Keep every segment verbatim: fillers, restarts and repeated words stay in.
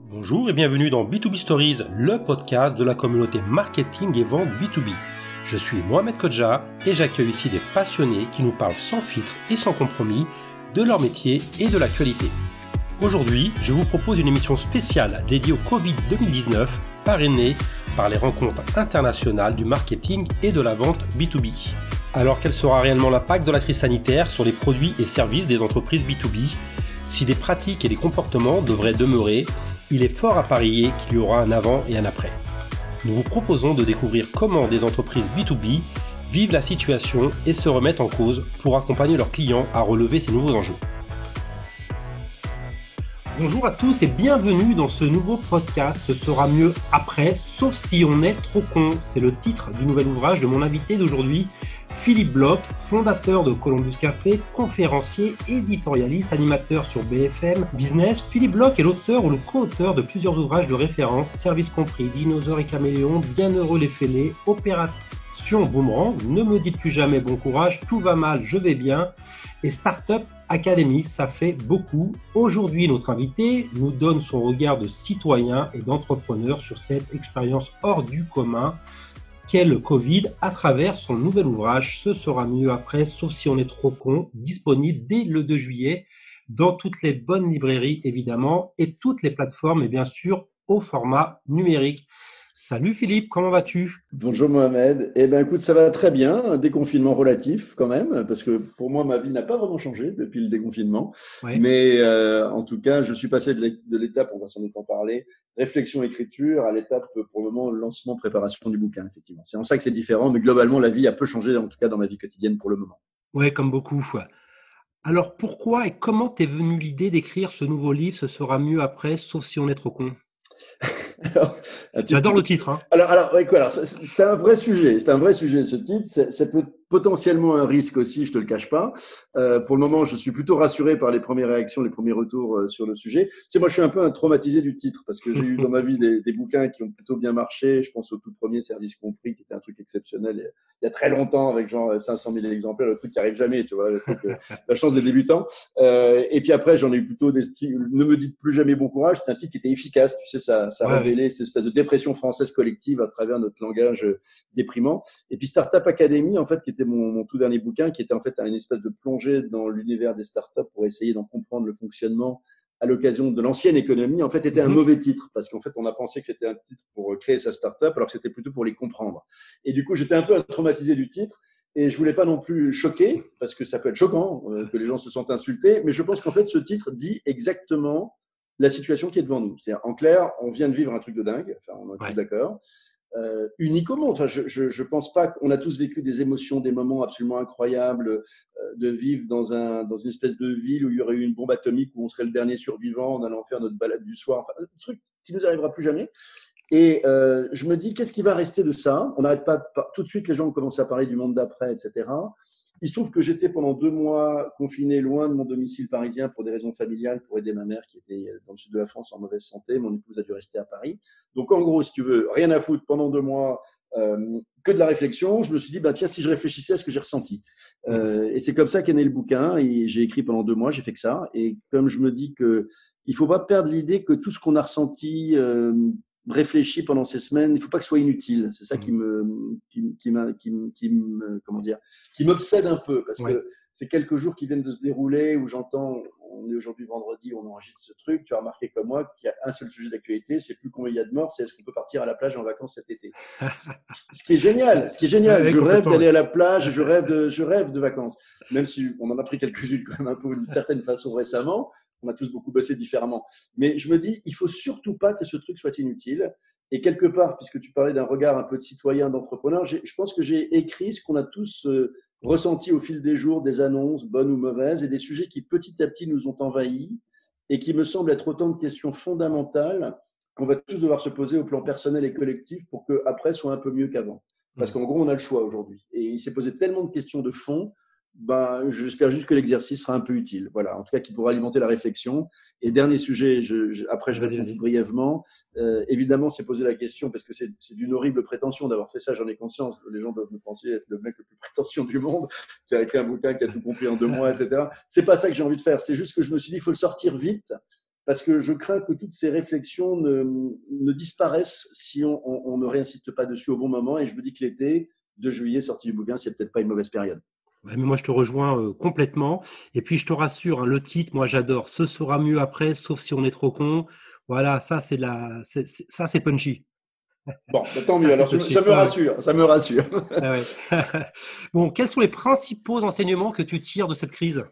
Bonjour et bienvenue dans B deux B Stories, le podcast de la communauté marketing et vente B deux B. Je suis Mohamed Kodja et j'accueille ici des passionnés qui nous parlent sans filtre et sans compromis de leur métier et de l'actualité. Aujourd'hui, je vous propose une émission spéciale dédiée au Covid deux mille dix-neuf, parrainée par les rencontres internationales du marketing et de la vente B deux B. Alors quel sera réellement l'impact de la crise sanitaire sur les produits et services des entreprises B deux B ? Si des pratiques et des comportements devraient demeurer, il est fort à parier qu'il y aura un avant et un après. Nous vous proposons de découvrir comment des entreprises B deux B vivent la situation et se remettent en cause pour accompagner leurs clients à relever ces nouveaux enjeux. Bonjour à tous et bienvenue dans ce nouveau podcast. Ce sera mieux après, sauf si on est trop con. C'est le titre du nouvel ouvrage de mon invité d'aujourd'hui, Philippe Bloch, fondateur de Columbus Café, conférencier, éditorialiste, animateur sur B F M Business. Philippe Bloch est l'auteur ou le co-auteur de plusieurs ouvrages de référence, Service compris, Dinosaures et Caméléons, Bienheureux les fêlés, Opération Boomerang, Ne me dites plus jamais bon courage, Tout va mal, je vais bien et Startup Academy, ça fait beaucoup. Aujourd'hui, notre invité nous donne son regard de citoyen et d'entrepreneur sur cette expérience hors du commun qu'est le Covid à travers son nouvel ouvrage « Ce sera mieux après, sauf si on est trop con », disponible dès le deux juillet dans toutes les bonnes librairies évidemment et toutes les plateformes et bien sûr au format numérique. Salut Philippe, comment vas-tu ? Bonjour Mohamed. Eh bien écoute, ça va très bien, un déconfinement relatif quand même, parce que pour moi ma vie n'a pas vraiment changé depuis le déconfinement. Ouais. Mais euh, en tout cas, je suis passé de l'étape, on va sans doute en parler, réflexion, écriture, à l'étape pour le moment lancement, préparation du bouquin, effectivement. C'est en ça que c'est différent, mais globalement la vie a peu changé, en tout cas dans ma vie quotidienne pour le moment. Ouais, comme beaucoup. Alors pourquoi et comment t'es venue l'idée d'écrire ce nouveau livre, Ce sera mieux après, sauf si on est trop con ? Alors, J'adore le titre. Hein. Alors, alors, ouais, quoi, alors c'est un vrai sujet. C'est un vrai sujet ce titre. C'est, c'est peut potentiellement un risque aussi, je te le cache pas. Euh, pour le moment, je suis plutôt rassuré par les premières réactions, les premiers retours euh, sur le sujet. Tu sais, moi, je suis un peu un traumatisé du titre parce que j'ai eu dans ma vie des, des bouquins qui ont plutôt bien marché. Je pense au tout premier Service compris, qui était un truc exceptionnel il y a, il y a très longtemps avec genre cinq cent mille exemplaires, le truc qui arrive jamais, tu vois, le truc, euh, la chance des débutants. Euh, et puis après, j'en ai eu plutôt des. Ne me dites plus jamais bon courage. C'est un titre qui était efficace. Tu sais, ça, ça ouais. révélait cette espèce de dépression française collective à travers notre langage déprimant. Et puis Startup Academy, en fait, qui était mon, mon tout dernier bouquin, qui était en fait une espèce de plongée dans l'univers des startups pour essayer d'en comprendre le fonctionnement à l'occasion de l'ancienne économie, en fait, était un mmh. mauvais titre parce qu'en fait, on a pensé que c'était un titre pour créer sa startup alors que c'était plutôt pour les comprendre. Et du coup, j'étais un peu traumatisé du titre et je voulais pas non plus choquer parce que ça peut être choquant euh, que les gens se sentent insultés, mais je pense qu'en fait, ce titre dit exactement la situation qui est devant nous. C'est-à-dire, en clair, on vient de vivre un truc de dingue, enfin, on est tous ouais. d'accord. Euh, unique au monde. Enfin, je, je, je pense pas qu'on a tous vécu des émotions, des moments absolument incroyables, euh, de vivre dans un, dans une espèce de ville où il y aurait eu une bombe atomique, où on serait le dernier survivant en allant faire notre balade du soir. Enfin, un truc qui nous arrivera plus jamais. Et euh, je me dis, qu'est-ce qui va rester de ça ? On n'arrête pas, de, tout de suite, les gens ont commencé à parler du monde d'après, et cetera. Il se trouve que j'étais pendant deux mois confiné loin de mon domicile parisien pour des raisons familiales, pour aider ma mère qui était dans le sud de la France en mauvaise santé. Mon épouse a dû rester à Paris. Donc, en gros, si tu veux, rien à foutre pendant deux mois, euh, que de la réflexion. Je me suis dit, bah, tiens, si je réfléchissais à ce que j'ai ressenti. Euh, et c'est comme ça qu'est né le bouquin. Et j'ai écrit pendant deux mois, j'ai fait que ça. Et comme je me dis que il faut pas perdre l'idée que tout ce qu'on a ressenti, euh, réfléchi pendant ces semaines, il ne faut pas que ce soit inutile. C'est ça qui me, qui, qui, qui, qui me, comment dire, qui m'obsède un peu parce ouais. que c'est quelques jours qui viennent de se dérouler où j'entends, on est aujourd'hui vendredi, on enregistre ce truc. Tu as remarqué comme moi qu'il y a un seul sujet d'actualité, c'est plus combien il y a de morts, c'est est-ce qu'on peut partir à la plage en vacances cet été. Ce qui est génial, ce qui est génial. Ouais, je rêve d'aller à la plage, je rêve de, je rêve de vacances. Même si on en a pris quelques-unes quand même un peu d'une certaine façon récemment. On a tous beaucoup bossé différemment. Mais je me dis, il faut surtout pas que ce truc soit inutile. Et quelque part, puisque tu parlais d'un regard un peu de citoyen, d'entrepreneur, j'ai, je pense que j'ai écrit ce qu'on a tous euh, ressenti au fil des jours, des annonces, bonnes ou mauvaises, et des sujets qui petit à petit nous ont envahis et qui me semblent être autant de questions fondamentales qu'on va tous devoir se poser au plan personnel et collectif pour qu'après soit un peu mieux qu'avant. Parce qu'en gros, on a le choix aujourd'hui. Et il s'est posé tellement de questions de fond. Ben, j'espère juste que l'exercice sera un peu utile. Voilà, en tout cas, qui pourra alimenter la réflexion. Et dernier sujet, je, je, après je réponds brièvement. Euh, évidemment, c'est poser la question parce que c'est, c'est d'une horrible prétention d'avoir fait ça. J'en ai conscience. Les gens doivent me penser être le mec le plus prétentieux du monde, qui a écrit un bouquin, qui a tout compris en deux mois, et cetera. C'est pas ça que j'ai envie de faire. C'est juste que je me suis dit, il faut le sortir vite parce que je crains que toutes ces réflexions ne, ne disparaissent si on, on, on ne réinsiste pas dessus au bon moment. Et je me dis que l'été de juillet, sortie du bouquin, c'est peut-être pas une mauvaise période. Ouais, mais moi, je te rejoins euh, complètement. Et puis, je te rassure, hein, le titre, moi, j'adore. Ce sera mieux après, sauf si on est trop con. Voilà, ça, c'est de la, c'est, c'est- ça, c'est punchy. Bon, bah, tant Ça, mieux. c'est Alors, ça punchy. me Ouais, ouais. rassure. Ça me rassure. Ah ouais. Bon, quels sont les principaux enseignements que tu tires de cette crise?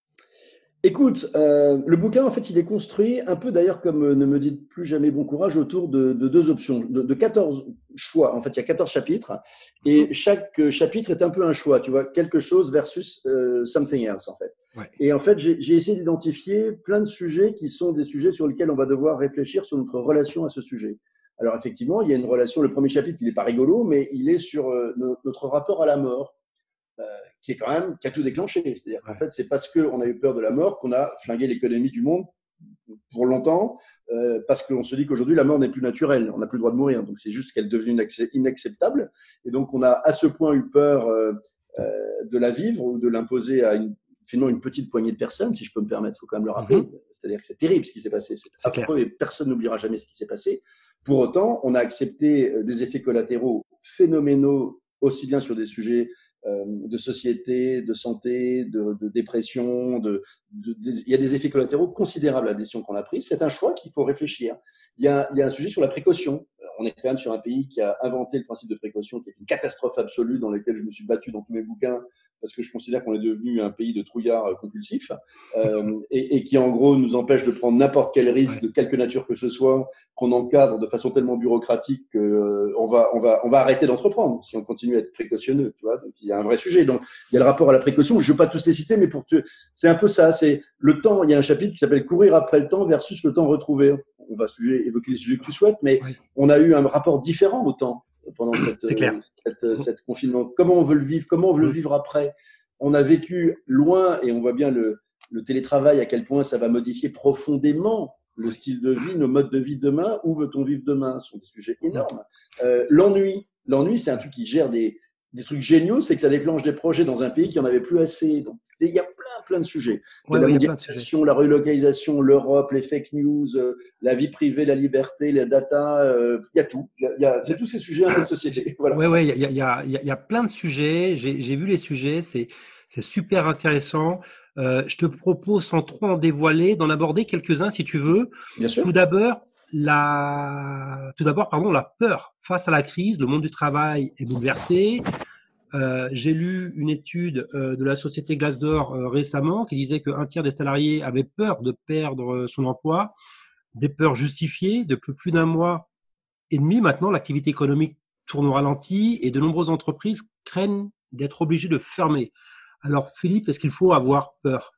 Écoute, euh, le bouquin, en fait, il est construit un peu d'ailleurs comme euh, Ne me dites plus jamais bon courage autour de, de deux options, de, de quatorze choix. En fait, il y a quatorze chapitres Mhm. et chaque euh, chapitre est un peu un choix, tu vois, quelque chose versus euh, something else, en fait. Ouais. Et en fait, j'ai j'ai essayé d'identifier plein de sujets qui sont des sujets sur lesquels on va devoir réfléchir sur notre relation à ce sujet. Alors, effectivement, il y a une relation, le premier chapitre, il n'est pas rigolo, mais il est sur euh, no- notre rapport à la mort euh, qui est quand même, qui a tout déclenché. C'est-à-dire qu'en Ouais. fait, c'est parce qu'on a eu peur de la mort qu'on a flingué l'économie du monde pour longtemps, euh, parce qu'on se dit qu'aujourd'hui, la mort n'est plus naturelle. On n'a plus le droit de mourir. Donc, c'est juste qu'elle est devenue inacceptable. Et donc, on a à ce point eu peur euh, euh, de la vivre ou de l'imposer à une, finalement une petite poignée de personnes, si je peux me permettre, il faut quand même le rappeler. Mhm. C'est-à-dire que c'est terrible ce qui s'est passé. C'est C'est clair. affreux et personne n'oubliera jamais ce qui s'est passé. Pour autant, on a accepté des effets collatéraux phénoménaux, aussi bien sur des sujets euh, de société, de santé, de, de dépression. De, de, de, il y a des effets collatéraux considérables à la décision qu'on a prise. C'est un choix qu'il faut réfléchir. Il y, a, il y a un sujet sur la précaution. On est quand même sur un pays qui a inventé le principe de précaution, qui est une catastrophe absolue dans laquelle je me suis battu dans tous mes bouquins parce que je considère qu'on est devenu un pays de trouillards compulsifs euh, et, et qui en gros nous empêche de prendre n'importe quel risque Ouais. de quelque nature que ce soit, qu'on encadre de façon tellement bureaucratique qu'on euh, va, on va, on va arrêter d'entreprendre si on continue à être précautionneux. Tu vois, donc il y a un vrai sujet. Donc il y a le rapport à la précaution. Je ne vais pas tous les citer, mais pour te, c'est un peu ça. C'est le temps. Il y a un chapitre qui s'appelle Courir après le temps versus le temps retrouvé. On va sujet, évoquer les sujets que tu souhaites, mais Ouais. on a eu un rapport différent au temps pendant cette, C'est clair. cette, cette confinement. Comment on veut le vivre? Comment on veut le Mhm. vivre après? On a vécu loin et on voit bien le, le télétravail, à quel point ça va modifier profondément le Oui. style de vie, nos modes de vie demain. Où veut-on vivre demain? Ce sont des sujets Mhm. énormes. Euh, l'ennui. L'ennui, c'est un truc qui gère des, des trucs géniaux, c'est que ça déclenche des projets dans un pays qui en avait plus assez. Donc, il y a plein, plein de sujets. Il y Ouais, a la ouais, il y a plein de sujets. mondialisation, la relocalisation, l'Europe, les fake news, euh, la vie privée, la liberté, la data. Euh, il y a tout. Il y a, il y a, c'est tous ces sujets, un peu de J'ai- société. Voilà. Ouais, ouais, il y a, il y a, il y a, il y a plein de sujets. J'ai, j'ai vu les sujets. C'est, c'est super intéressant. Euh, je te propose, sans trop en dévoiler, d'en aborder quelques-uns si tu veux. Bien sûr. Tout d'abord, la, tout d'abord, pardon, la peur face à la crise. Le monde du travail est bouleversé. Euh, j'ai lu une étude euh, de la société Glassdoor euh, récemment qui disait qu'un tiers des salariés avaient peur de perdre euh, son emploi, des peurs justifiées. Depuis plus d'un mois et demi maintenant, l'activité économique tourne au ralenti et de nombreuses entreprises craignent d'être obligées de fermer. Alors Philippe, est-ce qu'il faut avoir peur?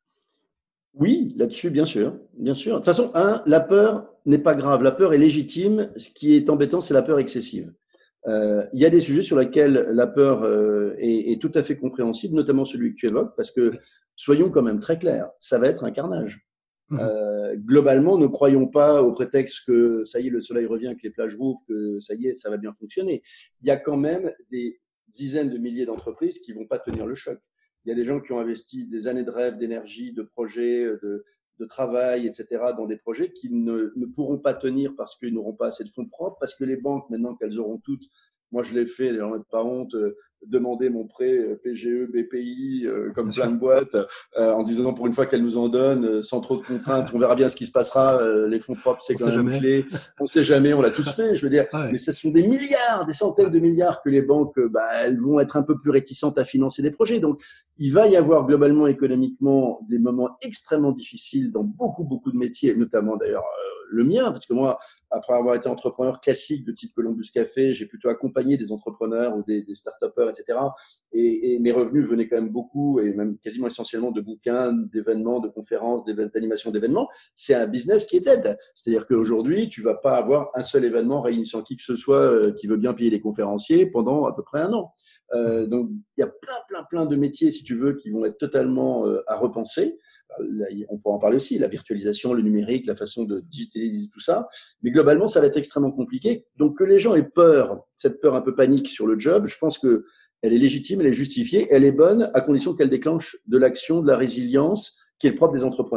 Oui, là-dessus, bien sûr, bien sûr. De toute façon, un, la peur n'est pas grave. La peur est légitime. Ce qui est embêtant, c'est la peur excessive. Euh, il y a des sujets sur lesquels la peur euh, est, est tout à fait compréhensible, notamment celui que tu évoques, parce que, Oui. soyons quand même très clairs, ça va être un carnage. Mhm. Euh, globalement, ne croyons pas au prétexte que ça y est, le soleil revient, que les plages rouvrent, que ça y est, ça va bien fonctionner. Il y a quand même des dizaines de milliers d'entreprises qui vont pas tenir le choc. Il y a des gens qui ont investi des années de rêve, d'énergie, de projets, de, de travail, et cetera, dans des projets qui ne, ne pourront pas tenir parce qu'ils n'auront pas assez de fonds propres, parce que les banques, maintenant qu'elles auront toutes, moi je l'ai fait, j'en ai pas honte, euh, demander mon prêt P G E, B P I, euh, comme Bien plein sûr. de boîtes, euh, en disant pour une fois qu'elles nous en donnent, euh, sans trop de contraintes, on verra bien ce qui se passera. Euh, les fonds propres, c'est On quand sait même une jamais. clé. On sait jamais, on l'a tous fait, je veux dire. Ah Mais ouais. ce sont des milliards, des centaines Ouais. de milliards que les banques, euh, bah, elles vont être un peu plus réticentes à financer des projets. Donc, il va y avoir globalement économiquement des moments extrêmement difficiles dans beaucoup, beaucoup de métiers, notamment d'ailleurs euh, le mien, parce que moi, après avoir été entrepreneur classique de type Columbus Café, j'ai plutôt accompagné des entrepreneurs ou des, des start-upers, et cetera. Et, et mes revenus venaient quand même beaucoup, et même quasiment essentiellement de bouquins, d'événements, de conférences, d'animations d'événements. C'est un business qui est dead. C'est-à-dire qu'aujourd'hui, tu vas pas avoir un seul événement réunissant qui que ce soit euh, qui veut bien payer les conférenciers pendant à peu près un an. Euh, Mhm. donc, il y a plein, plein, plein de métiers, si tu veux, qui vont être totalement euh, à repenser. Là, on peut en parler aussi, la virtualisation, le numérique, la façon de digitaliser tout ça. Mais globalement, ça va être extrêmement compliqué. Donc, que les gens aient peur, cette peur un peu panique sur le job, je pense que elle est légitime, elle est justifiée, elle est bonne, à condition qu'elle déclenche de l'action, de la résilience, qui est le propre des entrepreneurs.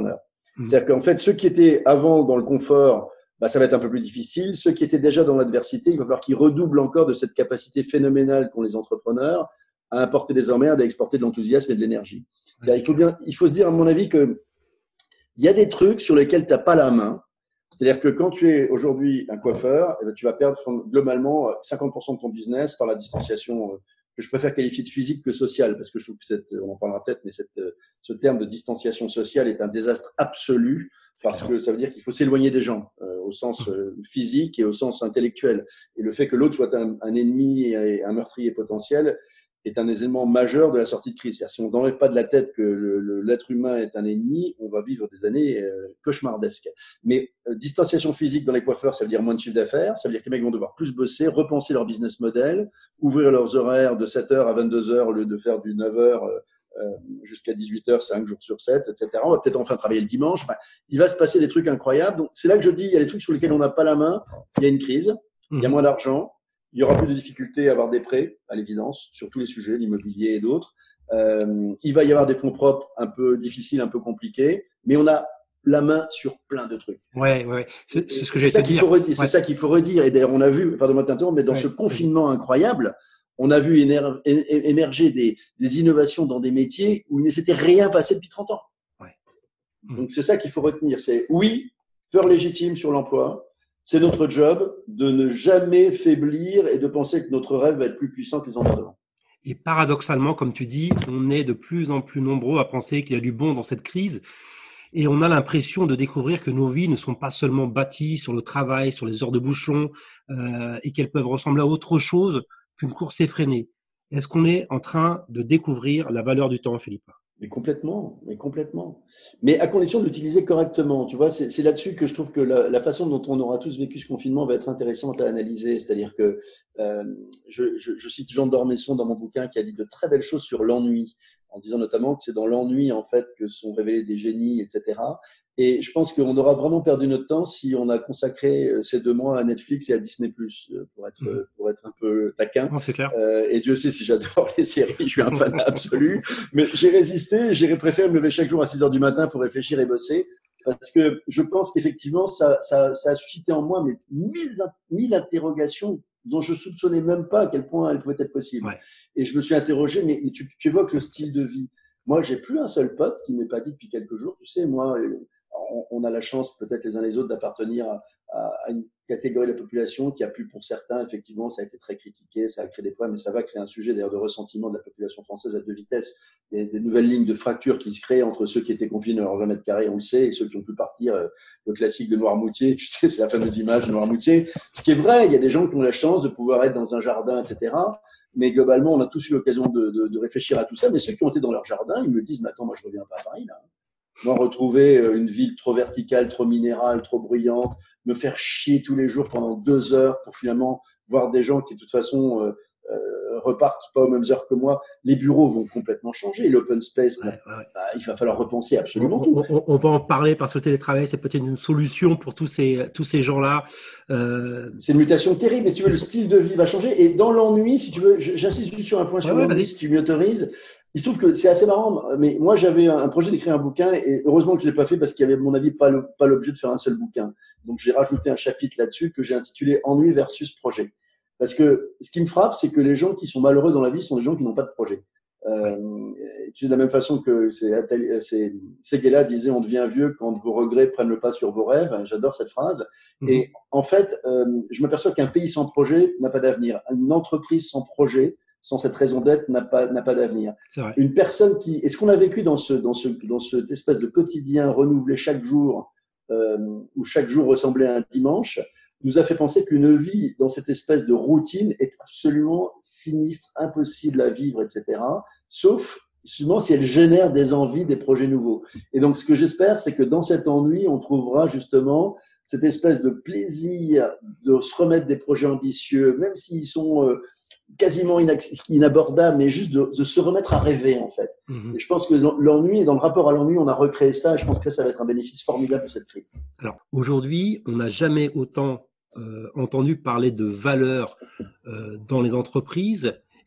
Mmh. C'est-à-dire qu'en fait, ceux qui étaient avant dans le confort, bah, ça va être un peu plus difficile. Ceux qui étaient déjà dans l'adversité, il va falloir qu'ils redoublent encore de cette capacité phénoménale qu'ont les entrepreneurs à importer des emmerdes, à exporter de l'enthousiasme et de l'énergie. C'est-à-dire, il faut bien, il faut se dire, à mon avis, que il y a des trucs sur lesquels tu n'as pas la main. C'est-à-dire que quand tu es aujourd'hui un coiffeur, eh bien, tu vas perdre globalement cinquante pour cent de ton business par la distanciation que je préfère qualifier de physique que sociale, parce que je trouve que cette, on en parlera peut-être, mais cette, ce terme de distanciation sociale est un désastre absolu, parce que ça veut dire qu'il faut s'éloigner des gens, euh, au sens euh, physique et au sens intellectuel. Et le fait que l'autre soit un, un ennemi et un meurtrier potentiel est un élément majeur de la sortie de crise. C'est-à-dire, si on n'enlève pas de la tête que le, le, l'être humain est un ennemi, on va vivre des années euh, cauchemardesques. Mais euh, distanciation physique dans les coiffeurs, ça veut dire moins de chiffre d'affaires, ça veut dire que les mecs vont devoir plus bosser, repenser leur business model, ouvrir leurs horaires de sept heures à vingt-deux heures au lieu de faire du neuf heures euh, euh, jusqu'à dix-huit heures, cinq jours sur sept, et cetera. On va peut-être enfin travailler le dimanche. Enfin, il va se passer des trucs incroyables. Donc, c'est là que je dis, il y a des trucs sur lesquels on n'a pas la main, il y a une crise, mmh. il y a moins d'argent, il y aura plus de difficultés à avoir des prêts, à l'évidence, sur tous les sujets, l'immobilier et d'autres. Euh, il va y avoir des fonds propres un peu difficiles, un peu compliqués, mais on a la main sur plein de trucs. Ouais, ouais, c'est, c'est ce que j'ai j'ai dit. Ouais. C'est ça qu'il faut redire. Et d'ailleurs, on a vu, pardon-moi de t'interrompre, mais dans ouais, ce confinement ouais. incroyable, on a vu éner- émerger des, des innovations dans des métiers où il ne s'était rien passé depuis trente ans. Ouais. Donc, c'est ça qu'il faut retenir. C'est oui, peur légitime sur l'emploi. C'est notre job de ne jamais faiblir et de penser que notre rêve va être plus puissant que les emmerdements. Et paradoxalement, comme tu dis, on est de plus en plus nombreux à penser qu'il y a du bon dans cette crise. Et on a l'impression de découvrir que nos vies ne sont pas seulement bâties sur le travail, sur les heures de bouchon, euh, et qu'elles peuvent ressembler à autre chose qu'une course effrénée. Est-ce qu'on est en train de découvrir la valeur du temps, Philippe ? Mais complètement, mais complètement. Mais à condition de l'utiliser correctement. Tu vois, c'est, c'est là-dessus que je trouve que la, la façon dont on aura tous vécu ce confinement va être intéressante à analyser. C'est-à-dire que euh, je, je, je cite Jean d'Ormesson dans mon bouquin qui a dit de très belles choses sur l'ennui, en disant notamment que c'est dans l'ennui en fait que sont révélés des génies, et cetera. Et je pense qu'on aura vraiment perdu notre temps si on a consacré ces deux mois à Netflix et à Disney+, pour être, mmh. pour être un peu taquin. Non, c'est clair. Euh, et Dieu sait si j'adore les séries, je suis un fan absolu. Mais j'ai résisté, j'ai préféré me lever chaque jour à six heures du matin pour réfléchir et bosser. Parce que je pense qu'effectivement, ça, ça, ça a suscité en moi mais mille, mille interrogations dont je soupçonnais même pas à quel point elles pouvaient être possibles. Ouais. Et je me suis interrogé, mais, mais tu, tu évoques le style de vie. Moi, j'ai plus un seul pote qui m'ait pas dit depuis quelques jours, tu sais, moi, on, on a la chance peut-être les uns les autres d'appartenir à, à, à une catégorie de la population qui a pu, pour certains, effectivement, ça a été très critiqué, ça a créé des problèmes, mais ça va créer un sujet d'ailleurs de ressentiment de la population française à deux vitesses. Il y a des nouvelles lignes de fracture qui se créent entre ceux qui étaient confinés dans leurs vingt mètres carrés, on le sait, et ceux qui ont pu partir. Euh, le classique de Noirmoutier, tu sais, c'est la fameuse image de Noirmoutier. Ce qui est vrai, il y a des gens qui ont la chance de pouvoir être dans un jardin, et cetera. Mais globalement, on a tous eu l'occasion de, de, de réfléchir à tout ça. Mais ceux qui ont été dans leur jardin, ils me disent, mais attends, moi, je reviens pas à Paris, là. Moi, retrouver une ville trop verticale, trop minérale, trop bruyante, me faire chier tous les jours pendant deux heures pour finalement voir des gens qui, de toute façon, euh, euh, repartent pas aux mêmes heures que moi. Les bureaux vont complètement changer. L'open space, ouais, ouais. Bah, il va falloir repenser absolument on, tout. On, on va en parler parce que le télétravail, c'est peut-être une solution pour tous ces, tous ces gens-là. Euh... C'est une mutation terrible, mais si tu veux, le style de vie va changer. Et dans l'ennui, si tu veux, j'insiste juste sur un point sur ouais, l'ennui, ouais, si tu m'y autorises. Il se trouve que c'est assez marrant, mais moi j'avais un projet d'écrire un bouquin et heureusement que je l'ai pas fait parce qu'il y avait, à mon avis, pas, le, pas l'objet de faire un seul bouquin. Donc j'ai rajouté un chapitre là-dessus que j'ai intitulé Ennui versus projet. Parce que ce qui me frappe, c'est que les gens qui sont malheureux dans la vie sont des gens qui n'ont pas de projet. Euh, tu sais, de la même façon que c'est, c'est Seguela disait on devient vieux quand vos regrets prennent le pas sur vos rêves. J'adore cette phrase. Mmh. Et en fait, euh, je m'aperçois qu'un pays sans projet n'a pas d'avenir. Une entreprise sans projet, sans cette raison d'être, n'a pas, n'a pas d'avenir. C'est vrai. Une personne qui, et ce qu'on a vécu dans ce, dans ce, dans cette espèce de quotidien renouvelé chaque jour, euh, où chaque jour ressemblait à un dimanche, nous a fait penser qu'une vie dans cette espèce de routine est absolument sinistre, impossible à vivre, et cetera. Sauf, seulement si elle génère des envies, des projets nouveaux. Et donc, ce que j'espère, c'est que dans cet ennui, on trouvera justement cette espèce de plaisir de se remettre des projets ambitieux, même s'ils sont euh, quasiment inabordables, mais juste de, de se remettre à rêver, en fait. Mmh. Et je pense que l'ennui, et dans le rapport à l'ennui, on a recréé ça, et je pense que ça va être un bénéfice formidable de cette crise. Alors, aujourd'hui, on n'a jamais autant euh, entendu parler de valeurs euh, dans les entreprises,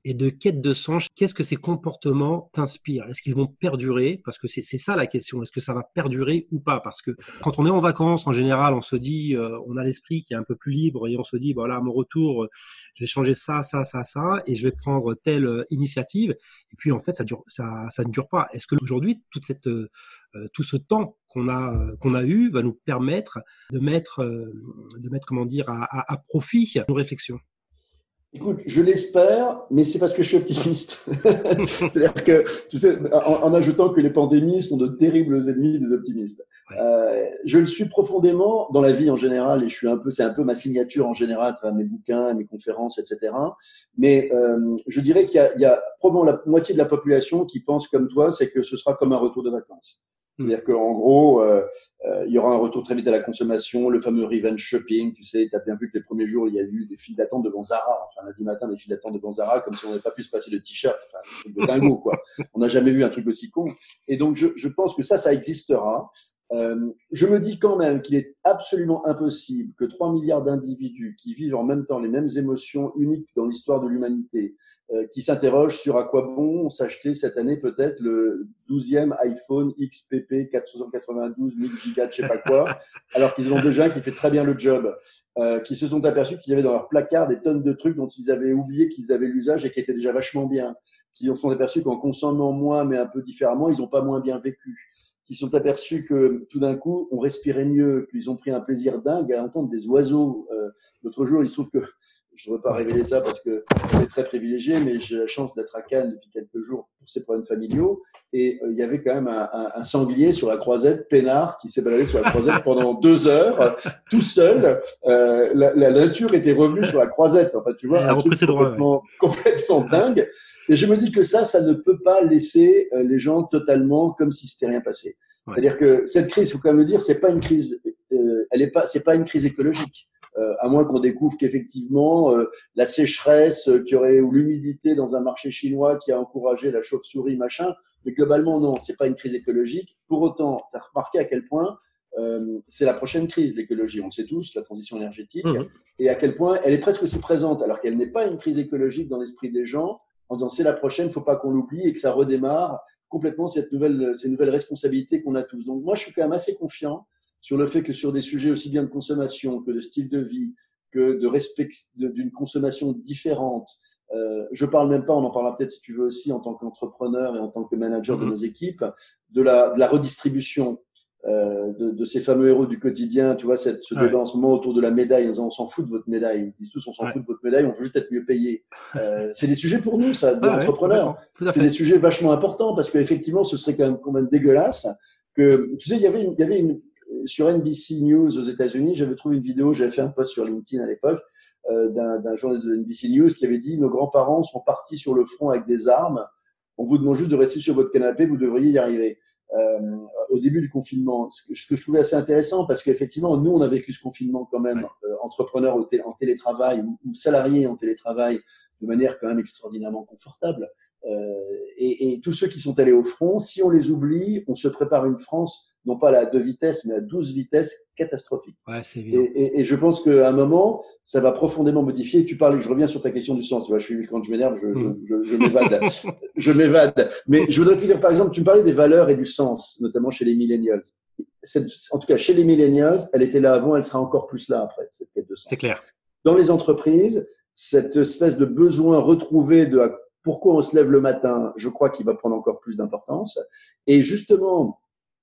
et de quête de sens. Qu'est-ce que ces comportements t'inspirent? Est-ce qu'ils vont perdurer? Parce que c'est, c'est ça la question. Est-ce que ça va perdurer ou pas? Parce que quand on est en vacances, en général, on se dit, euh, on a l'esprit qui est un peu plus libre et on se dit, voilà, à mon retour, euh, je vais changer ça, ça, ça, ça, et je vais prendre telle euh, initiative. Et puis, en fait, ça dure, ça, ça ne dure pas. Est-ce que aujourd'hui, toute cette, euh, tout ce temps qu'on a, euh, qu'on a eu va nous permettre de mettre, euh, de mettre, comment dire, à, à, à profit nos réflexions? Écoute, je l'espère, mais c'est parce que je suis optimiste. C'est-à-dire que, tu sais, en, en ajoutant que les pandémies sont de terribles ennemis des optimistes. Ouais. Euh, je le suis profondément dans la vie en général, et je suis un peu, c'est un peu ma signature en général à travers mes bouquins, mes conférences, et cetera. Mais euh, je dirais qu'il y a, il y a probablement la moitié de la population qui pense comme toi, c'est que ce sera comme un retour de vacances. C'est-à-dire qu'en gros, euh, euh, il y aura un retour très vite à la consommation, le fameux revenge shopping. Tu sais, tu as bien vu que les premiers jours, il y a eu des files d'attente devant Zara. Enfin, lundi matin, des files d'attente devant Zara, comme si on n'avait pas pu se passer de t-shirt. Enfin, un truc de dingo, quoi. On n'a jamais vu un truc aussi con. Et donc, je, je pense que ça, ça existera. Euh, je me dis quand même qu'il est absolument impossible que trois milliards d'individus qui vivent en même temps les mêmes émotions uniques dans l'histoire de l'humanité, euh, qui s'interrogent sur à quoi bon s'acheter cette année peut-être le douzième iPhone X P P quatre cent quatre-vingt-douze mille gigas, je sais pas quoi, alors qu'ils en ont déjà un qui fait très bien le job, euh, qui se sont aperçus qu'ils avaient dans leur placard des tonnes de trucs dont ils avaient oublié qu'ils avaient l'usage et qui étaient déjà vachement bien, qui se sont aperçus qu'en consommant moins mais un peu différemment, ils n'ont pas moins bien vécu, qui sont aperçus que tout d'un coup, on respirait mieux, qu'ils ont pris un plaisir dingue à entendre des oiseaux. Euh, l'autre jour, il se trouve que, je ne devrais pas révéler ça parce que on est très privilégié, mais j'ai la chance d'être à Cannes depuis quelques jours pour ces problèmes familiaux. Et euh, il y avait quand même un, un, un sanglier sur la croisette, peinard, qui s'est baladé sur la croisette pendant deux heures, tout seul. Euh, la, la nature était revenue sur la croisette. Enfin, tu vois, Elle a un truc repris ses droits, complètement, complètement dingue. Et je me dis que ça, ça ne peut pas laisser euh, les gens totalement comme si c'était rien passé. Ouais. C'est-à-dire que cette crise, il faut quand même le dire, c'est pas une crise, euh, elle est pas, c'est pas une crise écologique. Euh, à moins qu'on découvre qu'effectivement euh, la sécheresse euh, qui aurait ou l'humidité dans un marché chinois qui a encouragé la chauve-souris machin, mais globalement non, c'est pas une crise écologique. Pour autant, tu as remarqué à quel point euh, c'est la prochaine crise l'écologie, on le sait tous, la transition énergétique, Mmh. et à quel point elle est presque aussi présente alors qu'elle n'est pas une crise écologique dans l'esprit des gens, en disant c'est la prochaine, faut pas qu'on l'oublie et que ça redémarre complètement cette nouvelle, ces nouvelles responsabilités qu'on a tous. Donc moi je suis quand même assez confiant sur le fait que sur des sujets aussi bien de consommation que de style de vie, que de respect d'une consommation différente, euh, je parle même pas, on en parlera peut-être si tu veux aussi en tant qu'entrepreneur et en tant que manager mmh. de nos équipes, de la, de la redistribution euh, de, de ces fameux héros du quotidien, tu vois, cette, ce débat ouais. en ce moment autour de la médaille, on s'en fout de votre médaille, ils disent tous on s'en ouais. fout de votre médaille, on veut juste être mieux payé. Euh, c'est des sujets pour nous, ça, d'entrepreneurs. Ouais, c'est des sujets vachement importants parce qu'effectivement, ce serait quand même, quand même dégueulasse que, tu sais, il y avait une, il y avait une, sur N B C News aux États-Unis, j'avais trouvé une vidéo, j'avais fait un post sur LinkedIn à l'époque, euh, d'un, d'un journaliste de N B C News qui avait dit « Nos grands-parents sont partis sur le front avec des armes, on vous demande juste de rester sur votre canapé, vous devriez y arriver. » Euh, au début du confinement, ce que, ce que je trouvais assez intéressant parce qu'effectivement, nous, on a vécu ce confinement quand même, ouais. euh, entrepreneurs au té- en télétravail ou, ou salariés en télétravail de manière quand même extraordinairement confortable. Euh, et, et tous ceux qui sont allés au front, si on les oublie, on se prépare une France, non pas à deux vitesses, mais à douze vitesses catastrophiques. Ouais, c'est évident. Et, et, et je pense qu'à un moment, ça va profondément modifier. Tu parles, je reviens sur ta question du sens. Tu vois, je suis, quand je m'énerve, je, je, je, je m'évade. je m'évade. Mais je voudrais te dire, par exemple, tu me parlais des valeurs et du sens, notamment chez les millennials. Cette, en tout cas, chez les millennials, elle était là avant, elle sera encore plus là après, cette quête de sens. C'est clair. Dans les entreprises, cette espèce de besoin retrouvé de pourquoi on se lève le matin, je crois qu'il va prendre encore plus d'importance. Et justement,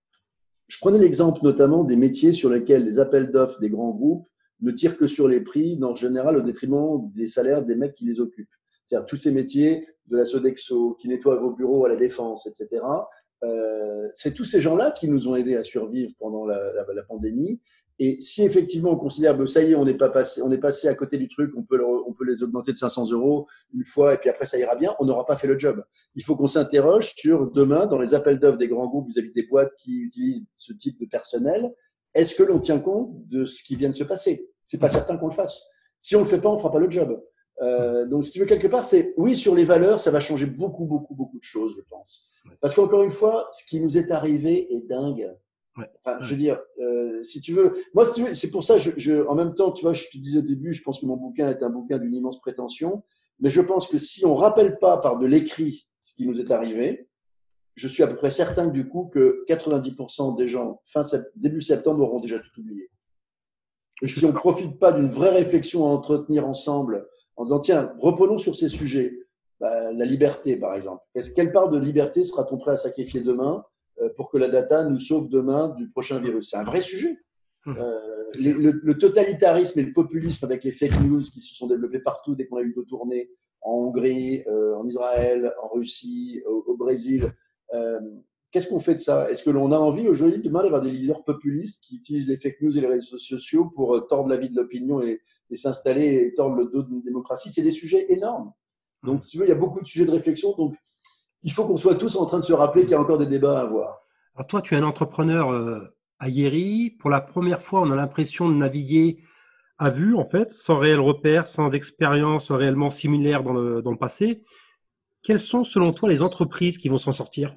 je prenais l'exemple notamment des métiers sur lesquels les appels d'offres des grands groupes ne tirent que sur les prix, en général au détriment des salaires des mecs qui les occupent. C'est-à-dire tous ces métiers de la Sodexo, qui nettoient vos bureaux à la Défense, et cetera. Euh, c'est tous ces gens-là qui nous ont aidés à survivre pendant la, la, la pandémie. Et si effectivement on considère que ça y est, on n'est pas passé, on est passé à côté du truc, on peut, le, on peut les augmenter de cinq cents euros une fois et puis après ça ira bien, on n'aura pas fait le job. Il faut qu'on s'interroge sur demain dans les appels d'offres des grands groupes vis-à-vis des boîtes qui utilisent ce type de personnel. Est-ce que l'on tient compte de ce qui vient de se passer? C'est pas certain qu'on le fasse. Si on le fait pas, on fera pas le job. Euh, donc si tu veux quelque part, c'est oui sur les valeurs, ça va changer beaucoup, beaucoup, beaucoup de choses, je pense. Parce qu'encore une fois, ce qui nous est arrivé est dingue. Ouais. Enfin, ouais. Je veux dire, euh, si tu veux, moi, si tu veux, c'est pour ça, je, je, en même temps, tu vois, je te disais au début, je pense que mon bouquin est un bouquin d'une immense prétention, Mais je pense que si on rappelle pas par de l'écrit ce qui nous est arrivé, je suis à peu près certain que du coup que quatre-vingt-dix pour cent des gens fin sept, début septembre auront déjà tout oublié. Et si on profite pas d'une vraie réflexion à entretenir ensemble en disant tiens, reprenons sur ces sujets, bah, la liberté par exemple. Est-ce quelle part de liberté sera-t-on prêt à sacrifier demain euh, pour que la data nous sauve demain du prochain virus? C'est un vrai sujet. Euh, les, le, le totalitarisme et le populisme avec les fake news qui se sont développés partout dès qu'on a eu deux tournées en Hongrie, euh, en Israël, en Russie, au, au Brésil. Euh, qu'est-ce qu'on fait de ça? Est-ce que l'on a envie aujourd'hui demain d'avoir des leaders populistes qui utilisent les fake news et les réseaux sociaux pour euh, tordre la vie de l'opinion et, et s'installer et tordre le dos d'une démocratie? C'est des sujets énormes. Donc, si tu veux, il y a beaucoup de sujets de réflexion. Donc, il faut qu'on soit tous en train de se rappeler qu'il y a encore des débats à avoir. Alors toi, tu es un entrepreneur euh, aguerri. Pour la première fois, on a l'impression de naviguer à vue, en fait, sans réel repère, sans expérience réellement similaire dans le, dans le passé. Quelles sont, selon toi, les entreprises qui vont s'en sortir?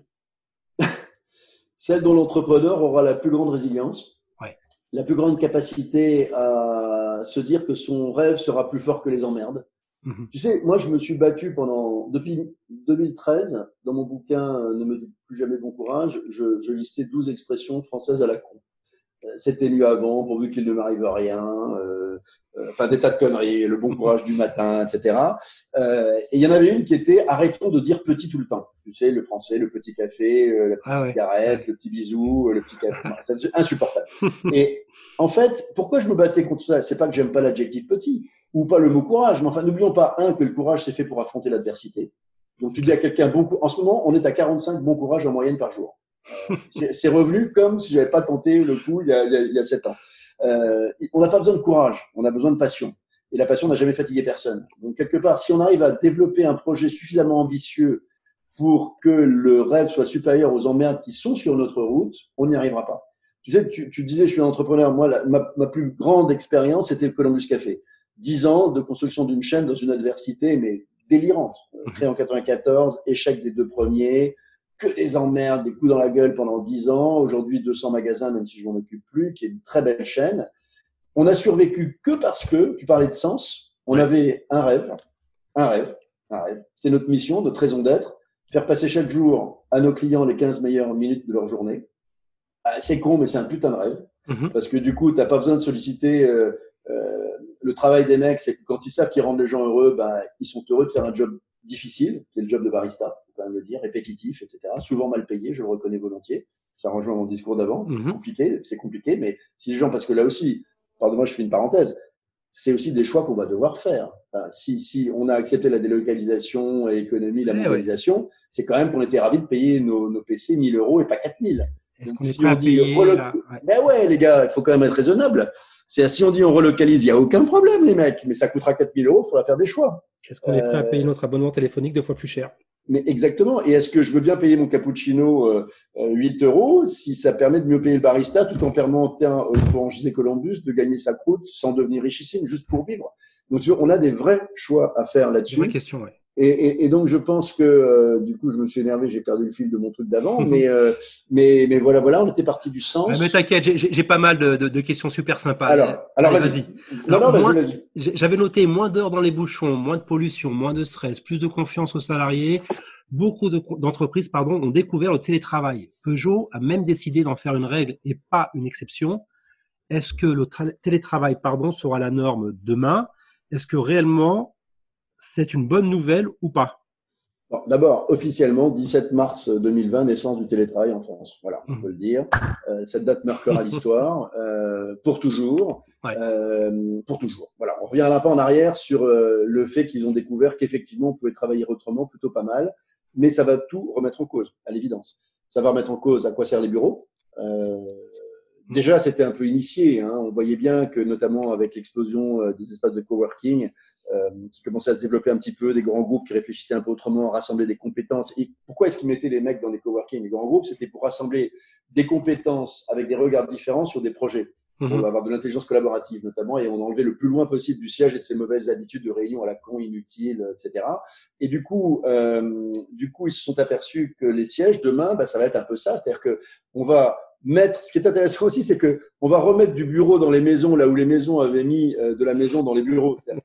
Celle dont l'entrepreneur aura la plus grande résilience, ouais. la plus grande capacité à se dire que son rêve sera plus fort que les emmerdes. Mmh. Tu sais, moi, je me suis battu pendant, depuis deux mille treize, dans mon bouquin « Ne me dites plus jamais bon courage », je, je listais douze expressions françaises à la con. C'était mieux avant, pourvu qu'il ne m'arrive rien, euh, euh, enfin des tas de conneries, le bon courage du matin, et cetera. Euh, et il y en avait une qui était « Arrêtons de dire petit tout le temps ». Tu sais, le français, le petit café, euh, la petite ah ouais. cigarette, ouais. le petit bisou, le petit café, c'est insupportable. Et en fait, pourquoi je me battais contre ça? C'est pas que j'aime pas l'adjectif petit, ou pas le mot courage, mais enfin, n'oublions pas, un, que le courage, c'est fait pour affronter l'adversité. Donc, tu dis à quelqu'un, bon, en ce moment, on est à quarante-cinq bons courage en moyenne par jour. Euh, c'est, c'est revenu comme si j'avais pas tenté le coup il y a, il y a, il y a sept ans. Euh, on n'a pas besoin de courage, on a besoin de passion. Et la passion n'a jamais fatigué personne. Donc, quelque part, si on arrive à développer un projet suffisamment ambitieux pour que le rêve soit supérieur aux emmerdes qui sont sur notre route, on n'y arrivera pas. Tu sais, tu, tu disais, je suis un entrepreneur. Moi, la, ma, ma plus grande expérience, c'était le Columbus Café. Dix ans de construction d'une chaîne dans une adversité, mais délirante. Créé en quatre-vingt-quatorze, échec des deux premiers, que des emmerdes, des coups dans la gueule pendant dix ans. Aujourd'hui, deux cents magasins, même si je m'en occupe plus, qui est une très belle chaîne. On a survécu que parce que, tu parlais de sens, on avait un rêve, un rêve, un rêve. C'est notre mission, notre raison d'être, faire passer chaque jour à nos clients les quinze meilleures minutes de leur journée. C'est con, mais c'est un putain de rêve. Mmh. Parce que du coup, t'as pas besoin de solliciter euh, euh, le travail des mecs, c'est que quand ils savent qu'ils rendent les gens heureux, ben, ils sont heureux de faire un job difficile, qui est le job de barista, faut quand même le dire, répétitif, et cetera. Souvent mal payé, je le reconnais volontiers. Ça rejoint mon discours d'avant. Mmh. C'est compliqué, c'est compliqué, mais si les gens, parce que là aussi, pardon-moi, je fais une parenthèse, c'est aussi des choix qu'on va devoir faire. Enfin, si, si on a accepté la délocalisation, l'économie, la mondialisation, ouais. c'est quand même qu'on était ravis de payer nos, nos P C mille euros et pas quatre mille. Est-ce Donc, qu'on est si prêt à payer reloc... là, ouais. Ben ouais, les gars, il faut quand même être raisonnable. C'est, si on dit on relocalise, il n'y a aucun problème, les mecs, mais ça coûtera quatre mille euros, il faudra faire des choix. Est-ce qu'on euh... est prêt à payer notre abonnement téléphonique deux fois plus cher? Mais exactement. Et est-ce que je veux bien payer mon cappuccino euh, huit euros si ça permet de mieux payer le barista tout en permettant au franchisé Columbus de gagner sa croûte sans devenir richissime, juste pour vivre? Donc, tu vois, on a des vrais choix à faire là-dessus. C'est une vraie question, ouais. Et, et, et donc, je pense que, euh, du coup, je me suis énervé, j'ai perdu le fil de mon truc d'avant, mais, euh, mais, mais voilà, voilà, on était parti du sens. Ouais, mais t'inquiète, j'ai, j'ai pas mal de, de, de questions super sympas. Alors, alors Allez, vas-y. vas-y. Non, alors, non, moins, vas-y, vas-y. J'avais noté moins d'heures dans les bouchons, moins de pollution, moins de stress, plus de confiance aux salariés. Beaucoup de, d'entreprises, pardon, ont découvert le télétravail. Peugeot a même décidé d'en faire une règle et pas une exception. Est-ce que le tra- télétravail, pardon, sera la norme demain? Est-ce que réellement c'est une bonne nouvelle ou pas? Bon, d'abord, officiellement, dix-sept mars deux mille vingt, naissance du télétravail en France. Voilà, on mmh. peut le dire. Euh, cette date marquera l'histoire euh, pour toujours. Ouais. Euh, pour toujours. Voilà, on revient un peu en arrière sur euh, le fait qu'ils ont découvert qu'effectivement, on pouvait travailler autrement, plutôt pas mal. Mais ça va tout remettre en cause, à l'évidence. Ça va remettre en cause à quoi servent les bureaux. Euh, déjà, c'était un peu initié. Hein. On voyait bien que, notamment avec l'explosion euh, des espaces de coworking, euh, qui commençaient à se développer un petit peu, des grands groupes qui réfléchissaient un peu autrement, rassembler des compétences. Et pourquoi est-ce qu'ils mettaient les mecs dans les coworking, les grands groupes? C'était pour rassembler des compétences avec des regards différents sur des projets. Mmh. On va avoir de l'intelligence collaborative, notamment, et on a enlevé le plus loin possible du siège et de ses mauvaises habitudes de réunion à la con, inutiles, et cetera. Et du coup, euh, du coup, ils se sont aperçus que les sièges, demain, bah, ça va être un peu ça. C'est-à-dire que on va mettre, ce qui est intéressant aussi, c'est que on va remettre du bureau dans les maisons, là où les maisons avaient mis euh, de la maison dans les bureaux. C'est-à-dire que les,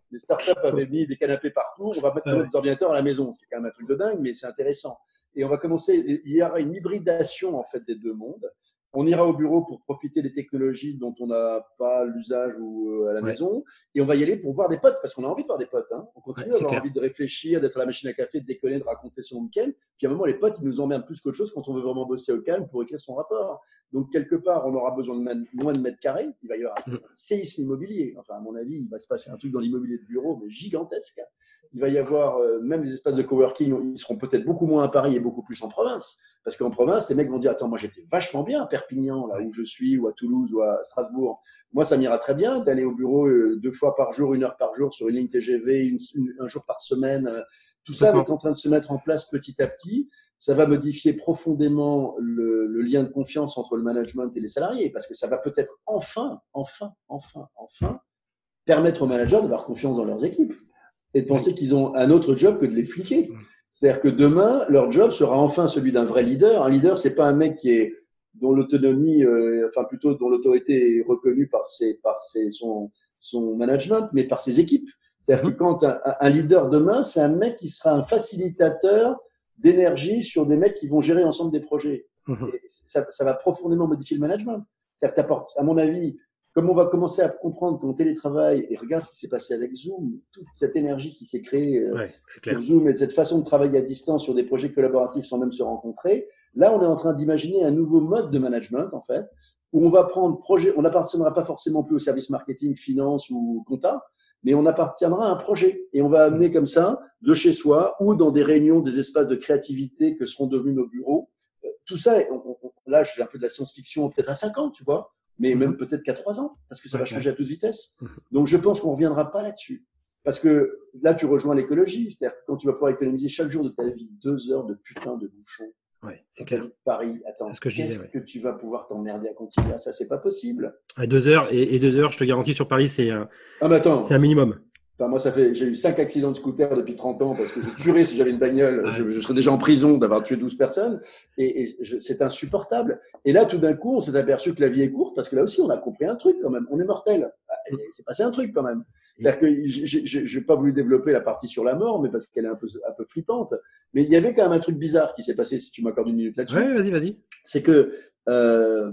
Les startups avaient mis des canapés partout. On va mettre ouais. des ordinateurs à la maison, ce qui est quand même un truc de dingue, mais c'est intéressant. Et on va commencer. Il y aura une hybridation en fait des deux mondes. On ira au bureau pour profiter des technologies dont on n'a pas l'usage ou à la ouais. maison, et on va y aller pour voir des potes, parce qu'on a envie de voir des potes. Hein. On continue ouais, à avoir clair. envie de réfléchir, d'être à la machine à café, de déconner, de raconter son week-end. Puis à un moment, les potes, ils nous emmerdent plus qu'autre chose quand on veut vraiment bosser au calme pour écrire son rapport. Donc quelque part, on aura besoin de man- moins de mètres carrés. Il va y avoir un mmh. séisme immobilier. Enfin, à mon avis, il va se passer un truc dans l'immobilier de bureau, mais gigantesque. Il va y avoir euh, même les espaces de coworking, ils seront peut-être beaucoup moins à Paris et beaucoup plus en province. Parce qu'en province, les mecs vont dire « Attends, moi j'étais vachement bien à Perpignan, là où je suis, ou à Toulouse, ou à Strasbourg. Moi, ça m'ira très bien d'aller au bureau euh, deux fois par jour, une heure par jour, sur une ligne T G V, une, une, un jour par semaine. Tout ça est en train de se mettre en place petit à petit. Ça va modifier profondément le, le lien de confiance entre le management et les salariés, parce que ça va peut-être enfin, enfin, enfin, enfin, permettre aux managers d'avoir confiance dans leurs équipes et de penser oui. qu'ils ont un autre job que de les fliquer. C'est-à-dire que demain, leur job sera enfin celui d'un vrai leader. Un leader, c'est pas un mec qui est dont l'autonomie, euh, enfin plutôt dont l'autorité est reconnue par ses, par ses, son, son management, mais par ses équipes. C'est-à-dire mmh. que quand un, un leader demain, c'est un mec qui sera un facilitateur d'énergie sur des mecs qui vont gérer ensemble des projets. Mmh. Et ça, ça va profondément modifier le management. C'est-à-dire que t'apportes, à mon avis, comme on va commencer à comprendre qu'en télétravail, et regarde ce qui s'est passé avec Zoom, toute cette énergie qui s'est créée euh, ouais, sur Zoom et cette façon de travailler à distance sur des projets collaboratifs sans même se rencontrer, là, on est en train d'imaginer un nouveau mode de management, en fait, où on va prendre projet, on n'appartiendra pas forcément plus au service marketing, finance ou compta, mais on appartiendra à un projet. Et on va amener comme ça, de chez soi, ou dans des réunions, des espaces de créativité que seront devenus nos bureaux. Tout ça, on, on, là, je fais un peu de la science-fiction, peut-être à cinq ans, tu vois, mais mmh. même peut-être qu'à trois ans, parce que ça va okay. changer à toute vitesse. Mmh. Donc, je pense qu'on ne reviendra pas là-dessus. Parce que là, tu rejoins l'écologie. C'est-à-dire que quand tu vas pouvoir économiser chaque jour de ta vie deux heures de putain de bouchon, ouais, c'est clair. De Paris, attends, ce que qu'est-ce disais, ouais. que tu vas pouvoir t'emmerder à continuer à ça? C'est pas possible. À deux heures, et, et deux heures, je te garantis, sur Paris, c'est un, ah, mais attends. c'est un minimum. Enfin, moi, ça fait, j'ai eu cinq accidents de scooter depuis trente ans parce que je tuerais si j'avais une bagnole. Ouais. Je, je serais déjà en prison d'avoir tué douze personnes. Et, et je, c'est insupportable. Et là, tout d'un coup, on s'est aperçu que la vie est courte parce que là aussi, on a compris un truc quand même. On est mortel. Et c'est passé un truc quand même. C'est-à-dire que je n'ai pas voulu développer la partie sur la mort, mais parce qu'elle est un peu, un peu flippante. Mais il y avait quand même un truc bizarre qui s'est passé, si tu m'accordes une minute là-dessus. Oui, vas-y, vas-y. C'est que, euh,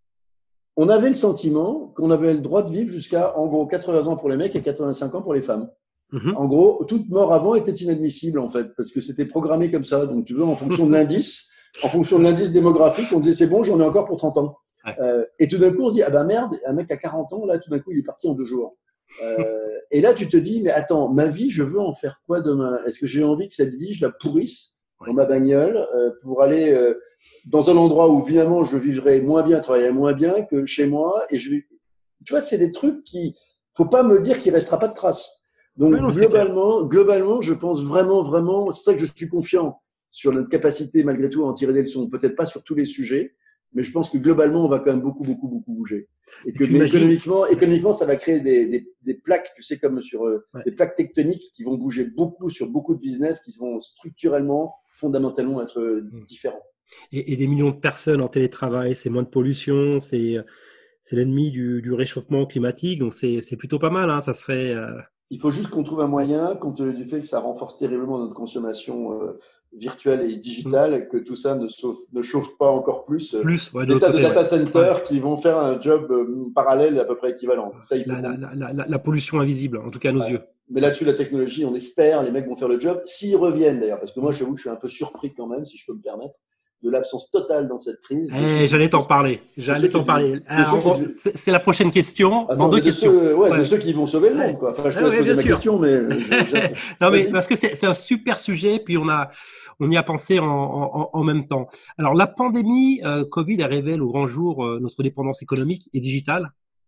on avait le sentiment qu'on avait le droit de vivre jusqu'à, en gros, quatre-vingts ans pour les mecs et quatre-vingt-cinq ans pour les femmes. Mmh. En gros, toute mort avant était inadmissible, en fait, parce que c'était programmé comme ça. Donc, tu veux, en fonction de l'indice, en fonction de l'indice démographique, on disait, c'est bon, j'en ai encore pour trente ans. Ouais. Euh, et tout d'un coup, on se dit, ah ben merde, un mec à quarante ans, là, tout d'un coup, il est parti en deux jours. Euh, et là, tu te dis, mais attends, ma vie, je veux en faire quoi demain? Est-ce que j'ai envie que cette vie, je la pourrisse ouais. dans ma bagnole euh, pour aller euh, dans un endroit où, finalement, je vivrais moins bien, travaillerais moins bien que chez moi et je vais... Tu vois, c'est des trucs qui... Faut pas me dire qu'il restera pas de traces. Donc, non, globalement, globalement, je pense vraiment, vraiment, c'est pour ça que je suis confiant sur notre capacité, malgré tout, à en tirer des leçons. Peut-être pas sur tous les sujets, mais je pense que globalement, on va quand même beaucoup, beaucoup, beaucoup bouger. Et que, mais économiquement, économiquement, ça va créer des, des, des plaques, tu sais, comme sur euh, ouais. des plaques tectoniques qui vont bouger beaucoup sur beaucoup de business qui vont structurellement, fondamentalement être euh, mmh. différents. Et, et des millions de personnes en télétravail, c'est moins de pollution, c'est, c'est l'ennemi du, du réchauffement climatique, donc c'est, c'est plutôt pas mal, hein, ça serait, euh... Il faut juste qu'on trouve un moyen, compte tenu du fait que ça renforce terriblement notre consommation euh, virtuelle et digitale, mmh. que tout ça ne, sauf, ne chauffe pas encore plus. Plus, ouais, des tas de data ouais. centers ouais. qui vont faire un job euh, parallèle à peu près équivalent. Ça, il faut la, la, la, la, la pollution invisible, en tout cas à nos ouais. yeux. Mais là-dessus, la technologie, on espère, les mecs vont faire le job, s'ils reviennent d'ailleurs. Parce que moi, j'avoue que je suis un peu surpris quand même, si je peux me permettre, de l'absence totale dans cette crise. Eh, j'allais t'en parler. J'allais t'en parler. Alors, on, c'est, c'est la prochaine question. Attends, dans deux de questions. Ceux, ouais, ouais, de ceux qui vont sauver le monde, quoi. Enfin, je te laisse ouais, poser ma sûr. question, mais. non, mais parce que c'est, c'est un super sujet, puis on a, on y a pensé en, en, en même temps. Alors, la pandémie euh, Covid, elle révèle au grand jour euh, notre dépendance économique et digitale,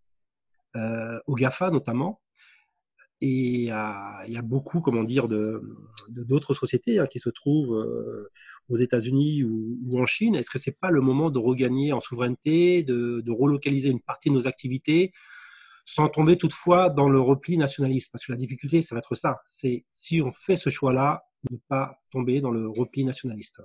euh, aux GAFA notamment. Et il y a, y a beaucoup, comment dire, de, de d'autres sociétés hein, qui se trouvent euh, aux États-Unis ou, ou en Chine. Est-ce que c'est pas le moment de regagner en souveraineté, de, de relocaliser une partie de nos activités, sans tomber toutefois dans le repli nationaliste? Parce que la difficulté, ça va être ça. C'est si on fait ce choix-là, ne pas tomber dans le repli nationaliste.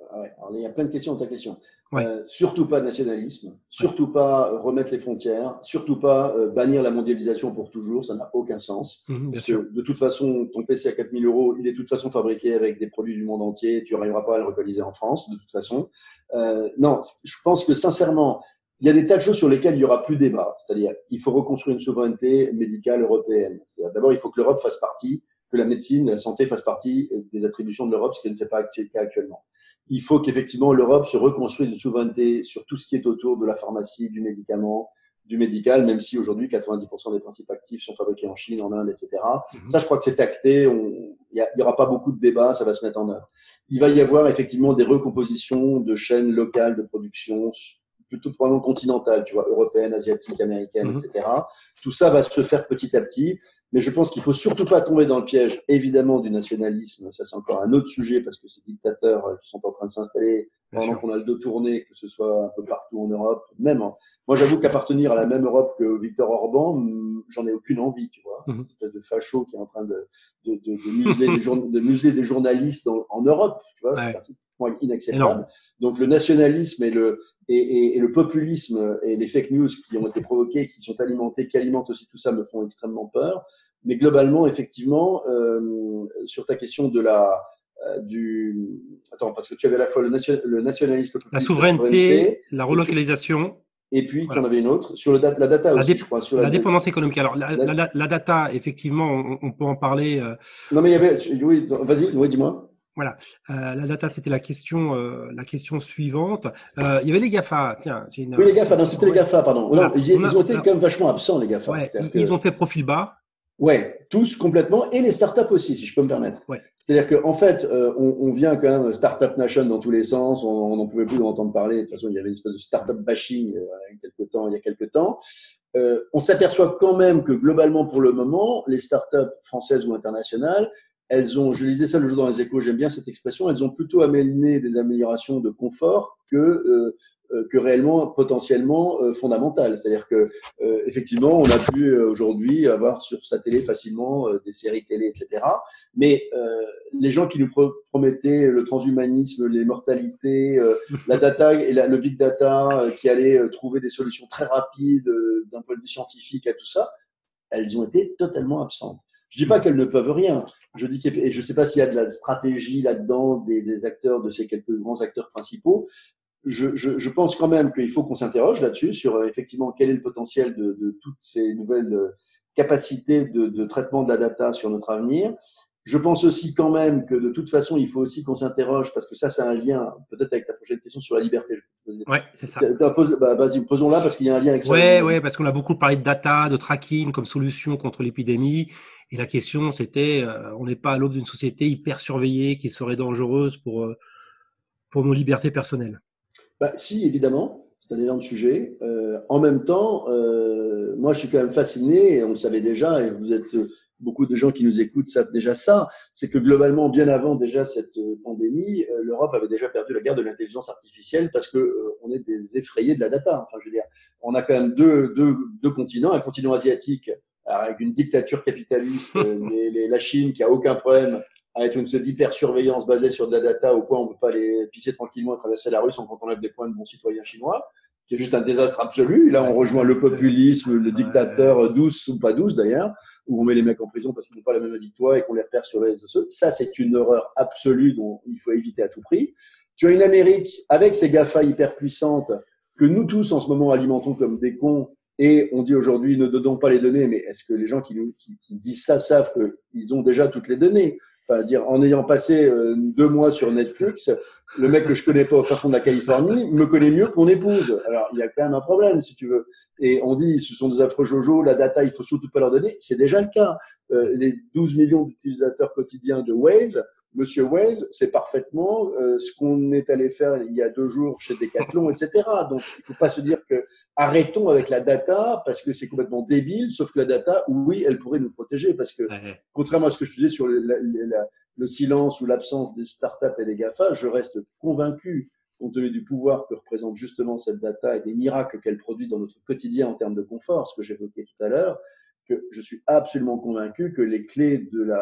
ouais, alors, il y a plein de questions dans ta question. Ouais. Euh, surtout pas de nationalisme, surtout ouais. pas remettre les frontières, surtout pas euh, bannir la mondialisation pour toujours, ça n'a aucun sens. Mmh, parce sûr. que de toute façon, ton P C à quatre mille euros, il est de toute façon fabriqué avec des produits du monde entier, tu n'arriveras pas à le localiser en France, de toute façon. Euh, non, je pense que sincèrement, il y a des tas de choses sur lesquelles il n'y aura plus débat. C'est-à-dire, il faut reconstruire une souveraineté médicale européenne. D'abord, il faut que l'Europe fasse partie, que la médecine, la santé fasse partie des attributions de l'Europe, ce qui ne s'est pas le cas actuellement. Il faut qu'effectivement l'Europe se reconstruise une souveraineté sur tout ce qui est autour de la pharmacie, du médicament, du médical, même si aujourd'hui quatre-vingt-dix pour cent des principes actifs sont fabriqués en Chine, en Inde, et cetera. Mm-hmm. Ça, je crois que c'est acté. Il n'y aura pas beaucoup de débats, ça va se mettre en œuvre. Il va y avoir effectivement des recompositions de chaînes locales de production, plutôt probablement continentale, tu vois, européenne, asiatique, américaine, mmh. et cetera. Tout ça va se faire petit à petit, mais je pense qu'il faut surtout pas tomber dans le piège, évidemment, du nationalisme. Ça, c'est encore un autre sujet parce que ces dictateurs qui sont en train de s'installer pendant qu'on a le dos tourné, que ce soit un peu partout en Europe, même. Hein. Moi, j'avoue qu'appartenir à la même Europe que Viktor Orban, j'en ai aucune envie, tu vois. Mmh. Cette espèce de facho qui est en train de, de, de, de, museler, des jour, de museler des journalistes en, en Europe, tu vois. Ouais. C'est un truc inacceptable. Donc le nationalisme et le et, et, et le populisme et les fake news qui ont été provoqués, qui sont alimentés, qui alimentent aussi tout ça, me font extrêmement peur. Mais globalement, effectivement, euh, sur ta question de la euh, du attends parce que tu avais à la fois le, nation, le nationalisme, le la souveraineté, la relocalisation. Et puis, voilà. Tu en avais une autre sur le dat- la data la aussi, dé- je crois. Sur la, la dépendance économique. Alors, la, la, la, la data, effectivement, on, on peut en parler. Euh... Non, mais il y avait. Oui, vas-y, oui, dis-moi. Voilà, euh, la data, c'était la question, euh, la question suivante. Euh, il y avait les GAFA. Tiens, une, oui, les GAFA. Non, c'était ouais. les GAFA, pardon. Voilà. Non, ils, ils a, ont été alors, quand même vachement absents, les GAFA. Ouais, ils, que... ils ont fait profil bas. Ouais, tous complètement, et les startups aussi, si je peux me permettre. Ouais. C'est-à-dire qu'en en fait, euh, on, on vient quand même startup nation dans tous les sens. On n'en pouvait plus en entendre parler. De toute façon, il y avait une espèce de startup bashing euh, il y a quelques temps. Il y a quelques temps. Euh, on s'aperçoit quand même que globalement, pour le moment, les startups françaises ou internationales, elles ont, je lisais ça le jour dans les Échos, j'aime bien cette expression, elles ont plutôt amené des améliorations de confort que euh, que réellement potentiellement euh, fondamentales. C'est-à-dire que euh, effectivement, on a pu euh, aujourd'hui avoir sur sa télé facilement euh, des séries télé, et cetera. Mais euh, les gens qui nous pro- promettaient le transhumanisme, les mortalités, euh, la data et la, le big data, euh, qui allaient euh, trouver des solutions très rapides euh, d'un point de vue scientifique à tout ça, elles ont été totalement absentes. Je dis pas qu'elles ne peuvent rien. Je dis et je sais pas s'il y a de la stratégie là-dedans des, des acteurs, de ces quelques grands acteurs principaux. Je, je, je pense quand même qu'il faut qu'on s'interroge là-dessus sur euh, effectivement quel est le potentiel de, de toutes ces nouvelles euh, capacités de, de traitement de la data sur notre avenir. Je pense aussi quand même que de toute façon, il faut aussi qu'on s'interroge parce que ça, c'est un lien peut-être avec ta prochaine question sur la liberté. Ouais, c'est ça. Pose, bah, vas-y, posons-la parce qu'il y a un lien avec ça. Ouais, ouais, parce qu'on a beaucoup parlé de data, de tracking comme solution contre l'épidémie. Et la question, c'était, euh, on n'est pas à l'aube d'une société hyper surveillée qui serait dangereuse pour euh, pour nos libertés personnelles. Bah, si, évidemment, c'est un énorme sujet. Euh, en même temps, euh, moi, je suis quand même fasciné, et on le savait déjà, et vous êtes beaucoup de gens qui nous écoutent savent déjà ça, c'est que globalement, bien avant déjà cette pandémie, euh, l'Europe avait déjà perdu la guerre de l'intelligence artificielle parce que euh, on est des effrayés de la data. Enfin, je veux dire, on a quand même deux, deux, deux continents, un continent asiatique avec une dictature capitaliste, les, les, la Chine qui a aucun problème avec une hyper-surveillance basée sur de la data au point où on ne peut pas aller pisser tranquillement et traverser la rue sans qu'on enlève des points de bons citoyens chinois, qui est juste un désastre absolu. Et là, on rejoint le populisme, le dictateur douce ou pas douce d'ailleurs, où on met les mecs en prison parce qu'ils n'ont pas la même avis que toi et qu'on les repère sur les réseaux sociaux. Ça, c'est une horreur absolue dont il faut éviter à tout prix. Tu as une Amérique avec ses GAFA hyper puissantes que nous tous, en ce moment, alimentons comme des cons. Et on dit aujourd'hui, ne donnons pas les données, mais est-ce que les gens qui, nous, qui, qui disent ça savent qu'ils ont déjà toutes les données ? Enfin, dire, en ayant passé euh, deux mois sur Netflix, le mec que je connais pas au fin fond de la Californie me connaît mieux que mon épouse. Alors, il y a quand même un problème, si tu veux. Et on dit, ce sont des affreux jojo, la data, il faut surtout pas leur donner. C'est déjà le cas. Euh, les douze millions d'utilisateurs quotidiens de Waze, Monsieur Waze, c'est parfaitement euh, ce qu'on est allé faire il y a deux jours chez Decathlon, et cetera. Donc, il faut pas se dire que arrêtons avec la data parce que c'est complètement débile. Sauf que la data, oui, elle pourrait nous protéger parce que, ouais. contrairement à ce que je disais sur le, la, la, le silence ou l'absence des startups et des GAFA, je reste convaincu, compte tenu du pouvoir que représente justement cette data et des miracles qu'elle produit dans notre quotidien en termes de confort, ce que j'évoquais tout à l'heure, que je suis absolument convaincu que les clés de la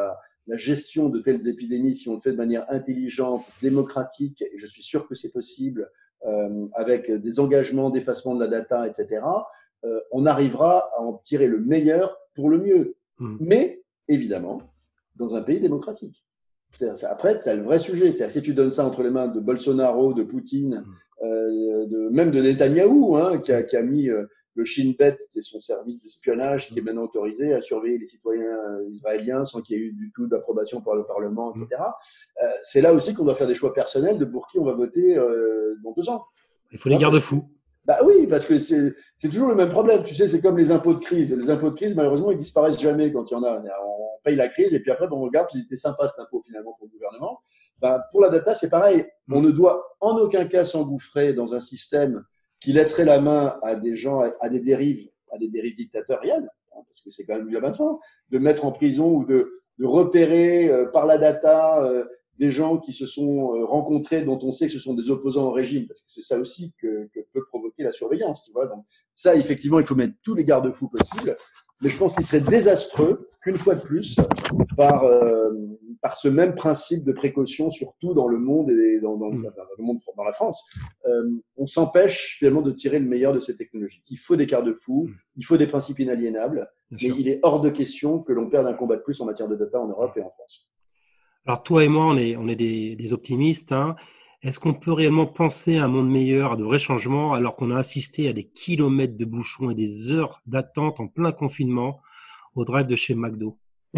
la gestion de telles épidémies, si on le fait de manière intelligente, démocratique, et je suis sûr que c'est possible, euh, avec des engagements d'effacement de la data, et cetera, euh, on arrivera à en tirer le meilleur pour le mieux. Mmh. Mais, évidemment, dans un pays démocratique. C'est, c'est, après, c'est le vrai sujet. C'est-à-dire, si tu donnes ça entre les mains de Bolsonaro, de Poutine, euh, de, même de Netanyahou, hein, qui, a, qui a mis euh, le Shin Bet, qui est son service d'espionnage, qui est maintenant autorisé à surveiller les citoyens israéliens sans qu'il y ait eu du tout d'approbation par le Parlement, et cetera. Euh, c'est là aussi qu'on doit faire des choix personnels de pour qui on va voter euh, dans deux ans. Il faut les garde-fous. Bah oui, parce que c'est, c'est toujours le même problème. Tu sais, c'est comme les impôts de crise. Les impôts de crise, malheureusement, ils disparaissent jamais quand il y en a. On paye la crise et puis après, bon, on regarde, il était sympa cet impôt finalement pour le gouvernement. Bah, pour la data, c'est pareil. On ne doit en aucun cas s'engouffrer dans un système qui laisserait la main à des gens, à des dérives, à des dérives dictatoriales, hein, parce que c'est quand même là maintenant, de mettre en prison ou de, de repérer euh, par la data euh, des gens qui se sont euh, rencontrés, dont on sait que ce sont des opposants au régime, parce que c'est ça aussi que, que peut provoquer la surveillance, tu vois. Donc ça, effectivement, il faut mettre tous les garde-fous possibles, mais je pense qu'il serait désastreux qu'une fois de plus, par euh, par ce même principe de précaution, surtout dans le monde et dans, dans, dans le monde, dans la France, euh, on s'empêche finalement de tirer le meilleur de ces technologies. Il faut des garde-fous, il faut des principes inaliénables, mais il est hors de question que l'on perde un combat de plus en matière de data en Europe et en France. Alors toi et moi, on est, on est des, des optimistes. Hein. Est-ce qu'on peut réellement penser à un monde meilleur, à de vrais changements, alors qu'on a assisté à des kilomètres de bouchons et des heures d'attente en plein confinement au drive de chez McDo?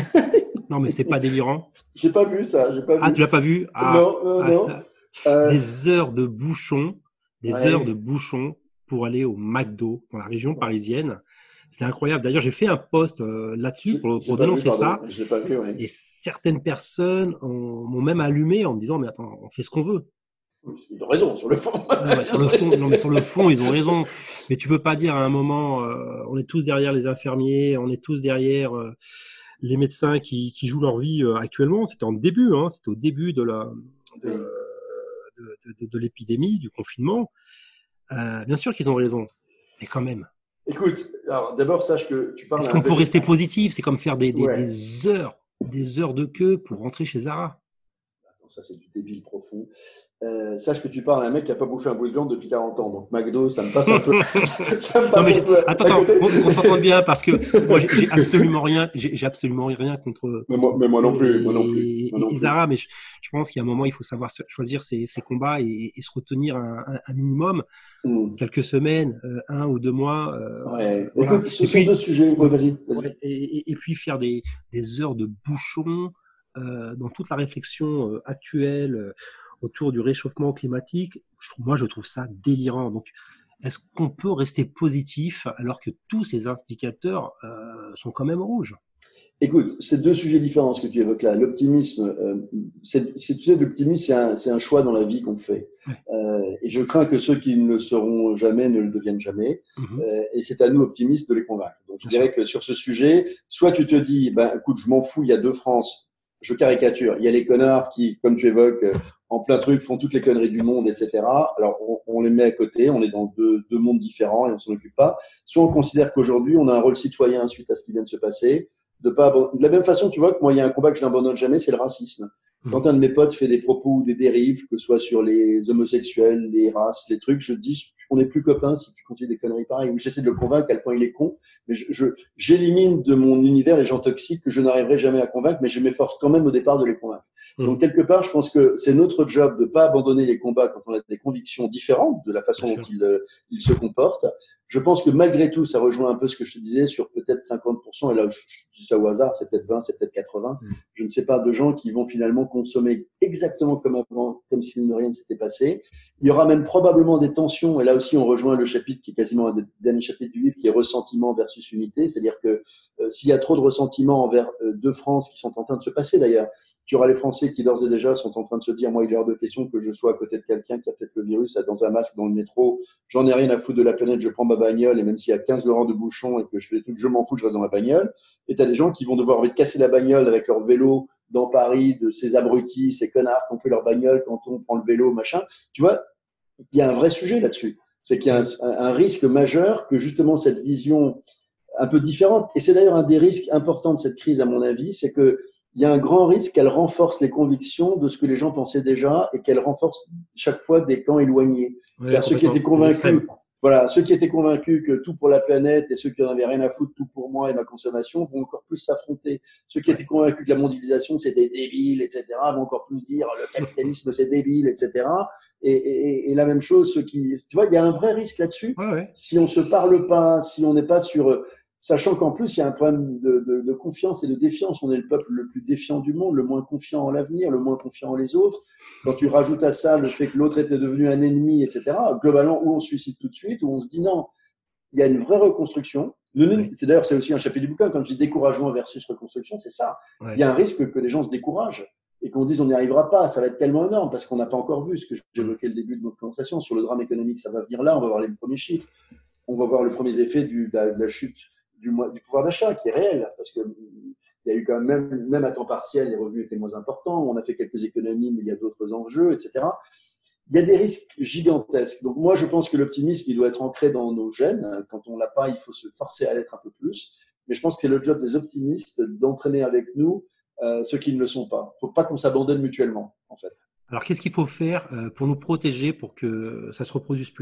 Non, mais c'est pas délirant. J'ai pas vu ça. J'ai pas ah, vu. tu l'as pas vu? Ah, non, non, ah, non. Euh... Des heures de bouchons, des ouais. heures de bouchons pour aller au McDo dans la région parisienne. C'était incroyable. D'ailleurs, j'ai fait un post euh, là-dessus pour, pour dénoncer vu, ça. Je l'ai pas vu, ouais. Et certaines personnes ont, m'ont même allumé en me disant, mais attends, on fait ce qu'on veut. Ils ont raison, sur le fond. Non, mais sur le fond, non, mais sur le fond, ils ont raison. Mais tu peux pas dire à un moment, euh, on est tous derrière les infirmiers, on est tous derrière euh, les médecins qui, qui jouent leur vie euh, actuellement. C'était en début, hein, c'était au début de la de, oui. de, de, de, de l'épidémie, du confinement. Euh, bien sûr qu'ils ont raison, mais quand même. Écoute, alors d'abord sache que tu parles. Est-ce qu'on peut végétal... rester positif? C'est comme faire des, des, ouais. des heures, des heures de queue pour rentrer chez Zara. Ça, c'est du débile profond. Euh, sache que tu parles à un mec qui n'a pas bouffé un bout de viande depuis quarante ans. Donc, McDo, ça me passe un peu. ça me passe non, mais un peu attends, attends, on, on s'entend bien parce que moi, j'ai, j'ai absolument rien, j'ai, j'ai absolument rien contre. Mais moi, mais moi non plus, moi non plus. Et, moi non et, et Zara, mais je, je pense qu'il y a un moment, il faut savoir choisir ses, ses combats et, et se retenir un, un, un minimum. Mm. Quelques semaines, euh, un ou deux mois. Euh, ouais. Voilà. Écoute, ce et sont puis, deux sujets. Ouais, vas-y. vas-y. Ouais, et, et, et puis faire des, des heures de bouchons. Euh, dans toute la réflexion euh, actuelle euh, autour du réchauffement climatique, je trouve, moi je trouve ça délirant. Donc, est-ce qu'on peut rester positif alors que tous ces indicateurs euh, sont quand même rouges? Écoute, c'est deux sujets différents ce que tu évoques là. L'optimisme, euh, c'est, c'est, tu sais, l'optimisme, c'est un, c'est un choix dans la vie qu'on fait. Ouais. Euh, et je crains que ceux qui ne le seront jamais ne le deviennent jamais. Mm-hmm. Euh, et c'est à nous, optimistes, de les convaincre. Donc, je dirais que sur ce sujet, soit tu te dis, ben, écoute, je m'en fous, il y a deux France. Je caricature. Il y a les connards qui, comme tu évoques, en plein truc, font toutes les conneries du monde, et cetera. Alors, on, on les met à côté, on est dans deux, deux mondes différents et on s'en occupe pas. Soit on considère qu'aujourd'hui, on a un rôle citoyen suite à ce qui vient de se passer. De pas de la même façon, tu vois que moi, il y a un combat que je n'abandonne jamais, c'est le racisme. Quand un de mes potes fait des propos ou des dérives, que ce soit sur les homosexuels, les races, les trucs, je dis, on n'est plus copains si tu continues des conneries pareilles. Ou j'essaie de le convaincre à quel point il est con, mais je, je j'élimine de mon univers les gens toxiques que je n'arriverai jamais à convaincre, mais je m'efforce quand même au départ de les convaincre. Mmh. Donc quelque part, je pense que c'est notre job de pas abandonner les combats quand on a des convictions différentes de la façon Bien dont ils, euh, ils se comportent. Je pense que malgré tout, ça rejoint un peu ce que je te disais sur peut-être cinquante pour cent, et là je, je dis ça au hasard, c'est peut-être vingt, c'est peut-être quatre-vingts, mmh. je ne sais pas, de gens qui vont finalement consommer exactement comme avant, comme si rien ne s'était passé. Il y aura même probablement des tensions, et là aussi on rejoint le chapitre qui est quasiment un des derniers chapitres du livre, qui est ressentiment versus unité, c'est-à-dire que euh, s'il y a trop de ressentiment envers euh, deux France qui sont en train de se passer d'ailleurs, tu auras les Français qui d'ores et déjà sont en train de se dire, moi il est hors de question que je sois à côté de quelqu'un qui a peut-être le virus, dans un masque dans le métro, j'en ai rien à foutre de la planète, je prends ma bagnole, et même s'il y a quinze rangs de bouchons et que je fais des trucs, je m'en fous, je reste dans ma bagnole. Et t'as des gens qui vont devoir envie de casser la bagnole avec leur vélo dans Paris, de ces abrutis, ces connards qui ont pris leur bagnole quand on prend le vélo, machin. Tu vois, il y a un vrai sujet là-dessus. C'est qu'il y a un, un risque majeur que justement cette vision un peu différente, et c'est d'ailleurs un des risques importants de cette crise à mon avis, c'est que il y a un grand risque qu'elle renforce les convictions de ce que les gens pensaient déjà et qu'elle renforce chaque fois des camps éloignés. Ouais, C'est-à-dire ceux qui étaient convaincus, voilà, ceux qui étaient convaincus que tout pour la planète et ceux qui n'en avaient rien à foutre, tout pour moi et ma consommation, vont encore plus s'affronter. Ceux qui étaient convaincus que la mondialisation c'était débile, et cetera, vont encore plus dire le capitalisme c'est débile, et cetera. Et, et, et la même chose, ceux qui, tu vois, il y a un vrai risque là-dessus. Ouais, ouais. Si on se parle pas, si on n'est pas sur Sachant qu'en plus, il y a un problème de, de, de confiance et de défiance. On est le peuple le plus défiant du monde, le moins confiant en l'avenir, le moins confiant en les autres. Quand tu rajoutes à ça le fait que l'autre était devenu un ennemi, et cetera, globalement, où on se suicide tout de suite, où on se dit non, il y a une vraie reconstruction. Le, c'est d'ailleurs, c'est aussi un chapitre du bouquin. Quand je dis découragement versus reconstruction, c'est ça. Ouais. Il y a un risque que les gens se découragent et qu'on dise on n'y arrivera pas, ça va être tellement énorme parce qu'on n'a pas encore vu ce que j'évoquais le début de notre conversation sur le drame économique. Ça va venir là, on va voir les premiers chiffres, on va voir les premiers effets du, de, la, de la chute du, du pouvoir d'achat qui est réel, parce que il y a eu quand même, même à temps partiel, les revenus étaient moins importants, on a fait quelques économies, mais il y a d'autres enjeux, et cetera. Il y a des risques gigantesques. Donc moi, je pense que l'optimisme, il doit être ancré dans nos gènes. Quand on l'a pas, il faut se forcer à l'être un peu plus. Mais je pense que c'est le job des optimistes d'entraîner avec nous euh, ceux qui ne le sont pas. Il ne faut pas qu'on s'abandonne mutuellement, en fait. Alors, qu'est-ce qu'il faut faire pour nous protéger pour que ça ne se reproduise plus ?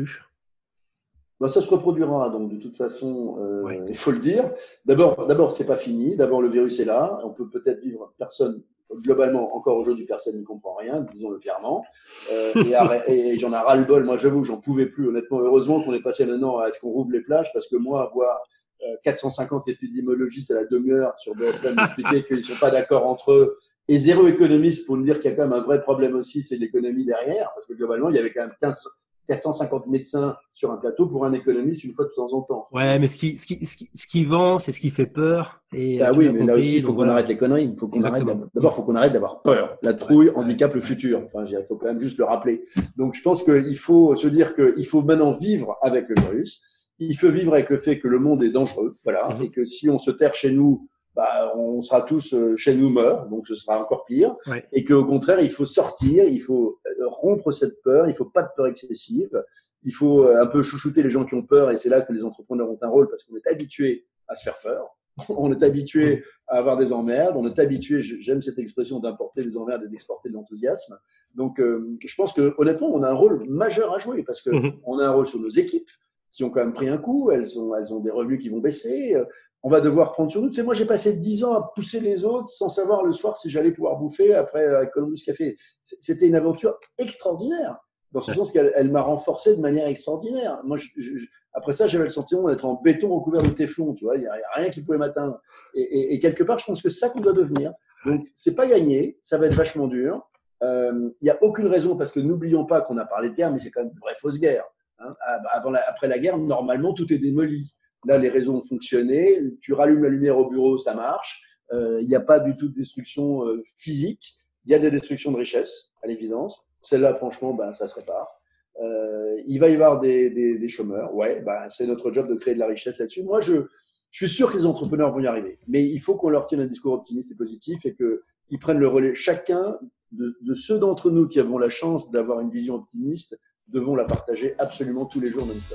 Ben, ça se reproduira, donc de toute façon, euh, oui. il faut le dire. D'abord, d'abord, c'est pas fini. D'abord, le virus est là. On peut peut-être vivre personne, globalement, encore aujourd'hui, personne ne comprend rien, disons-le clairement. Euh, et, et, et j'en ai ras-le-bol. Moi, j'avoue, j'en pouvais plus. Honnêtement, heureusement qu'on est passé maintenant à est-ce qu'on rouvre les plages, parce que moi, avoir euh, quatre cent cinquante épidémiologistes à la demi-heure sur B F M m'expliquer qu'ils sont pas d'accord entre eux, et zéro économiste pour nous dire qu'il y a quand même un vrai problème aussi, c'est l'économie derrière, parce que globalement, il y avait quand même quinze quatre cent cinquante médecins sur un plateau pour un économiste une fois de temps en temps. Ouais, mais ce qui, ce qui, ce qui, ce qui vend, c'est ce qui fait peur. Et ah oui, mais compris, là aussi, il faut qu'on voilà. arrête les conneries. Il faut qu'on arrête d'abord, il faut qu'on arrête d'avoir peur. La trouille ouais, handicape ouais, le futur. Enfin, il faut quand même juste le rappeler. Donc, je pense qu'il faut se dire qu'il faut maintenant vivre avec le virus. Il faut vivre avec le fait que le monde est dangereux. Voilà. Mm-hmm. Et que si on se terre chez nous, bah, on sera tous euh, chez nous morts, donc ce sera encore pire. Ouais. Et qu'au contraire, il faut sortir, il faut rompre cette peur, il faut pas de peur excessive, il faut euh, un peu chouchouter les gens qui ont peur, et c'est là que les entrepreneurs ont un rôle, parce qu'on est habitué à se faire peur, on est habitué à avoir des emmerdes, on est habitué, j'aime cette expression d'importer des emmerdes et d'exporter de l'enthousiasme. Donc, euh, je pense que honnêtement, on a un rôle majeur à jouer, parce que mmh. on a un rôle sur nos équipes qui ont quand même pris un coup, elles ont, elles ont des revenus qui vont baisser. On va devoir prendre sur nous. Tu sais, moi, j'ai passé dix ans à pousser les autres sans savoir le soir si j'allais pouvoir bouffer après avec Columbus Café. C'était une aventure extraordinaire, dans ce ouais. sens qu'elle elle m'a renforcé de manière extraordinaire. Moi, je, je, après ça, j'avais le sentiment d'être en béton recouvert de téflon. Tu vois, il y a, y a rien qui pouvait m'atteindre. Et, et, et quelque part, je pense que c'est ça qu'on doit devenir. Donc, c'est pas gagné. Ça va être vachement dur. Il euh, y a aucune raison, parce que n'oublions pas qu'on a parlé de guerre, mais c'est quand même une vraie fausse guerre. Hein. Avant la, après la guerre, normalement, tout est démoli. Là, les réseaux ont fonctionné. Tu rallumes la lumière au bureau, ça marche. Il euh, n'y a pas du tout de destruction euh, physique. Il y a des destructions de richesses, à l'évidence. Celle-là, franchement, ben, ça se répare. Euh, il va y avoir des, des, des chômeurs. Ouais, ben, c'est notre job de créer de la richesse là-dessus. Moi, je, je suis sûr que les entrepreneurs vont y arriver. Mais il faut qu'on leur tienne un discours optimiste et positif et qu'ils prennent le relais. Chacun de, de ceux d'entre nous qui avons la chance d'avoir une vision optimiste devons la partager absolument tous les jours non-stop.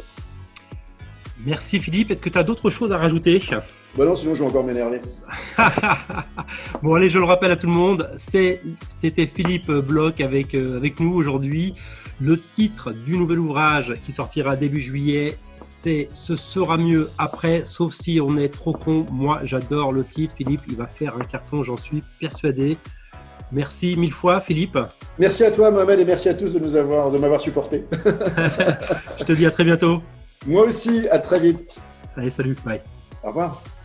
Merci Philippe. Est-ce que tu as d'autres choses à rajouter ? Bah non, sinon je vais encore m'énerver. Bon allez, je le rappelle à tout le monde, c'est, c'était Philippe Bloch avec, euh, avec nous aujourd'hui. Le titre du nouvel ouvrage qui sortira début juillet, c'est « Ce sera mieux après, sauf si on est trop con ». Moi, j'adore le titre. Philippe, il va faire un carton, j'en suis persuadé. Merci mille fois Philippe. Merci à toi Mohamed et merci à tous de nous avoir, de m'avoir supporté. Je te dis à très bientôt. Moi aussi, à très vite. Allez, salut, bye. Au revoir.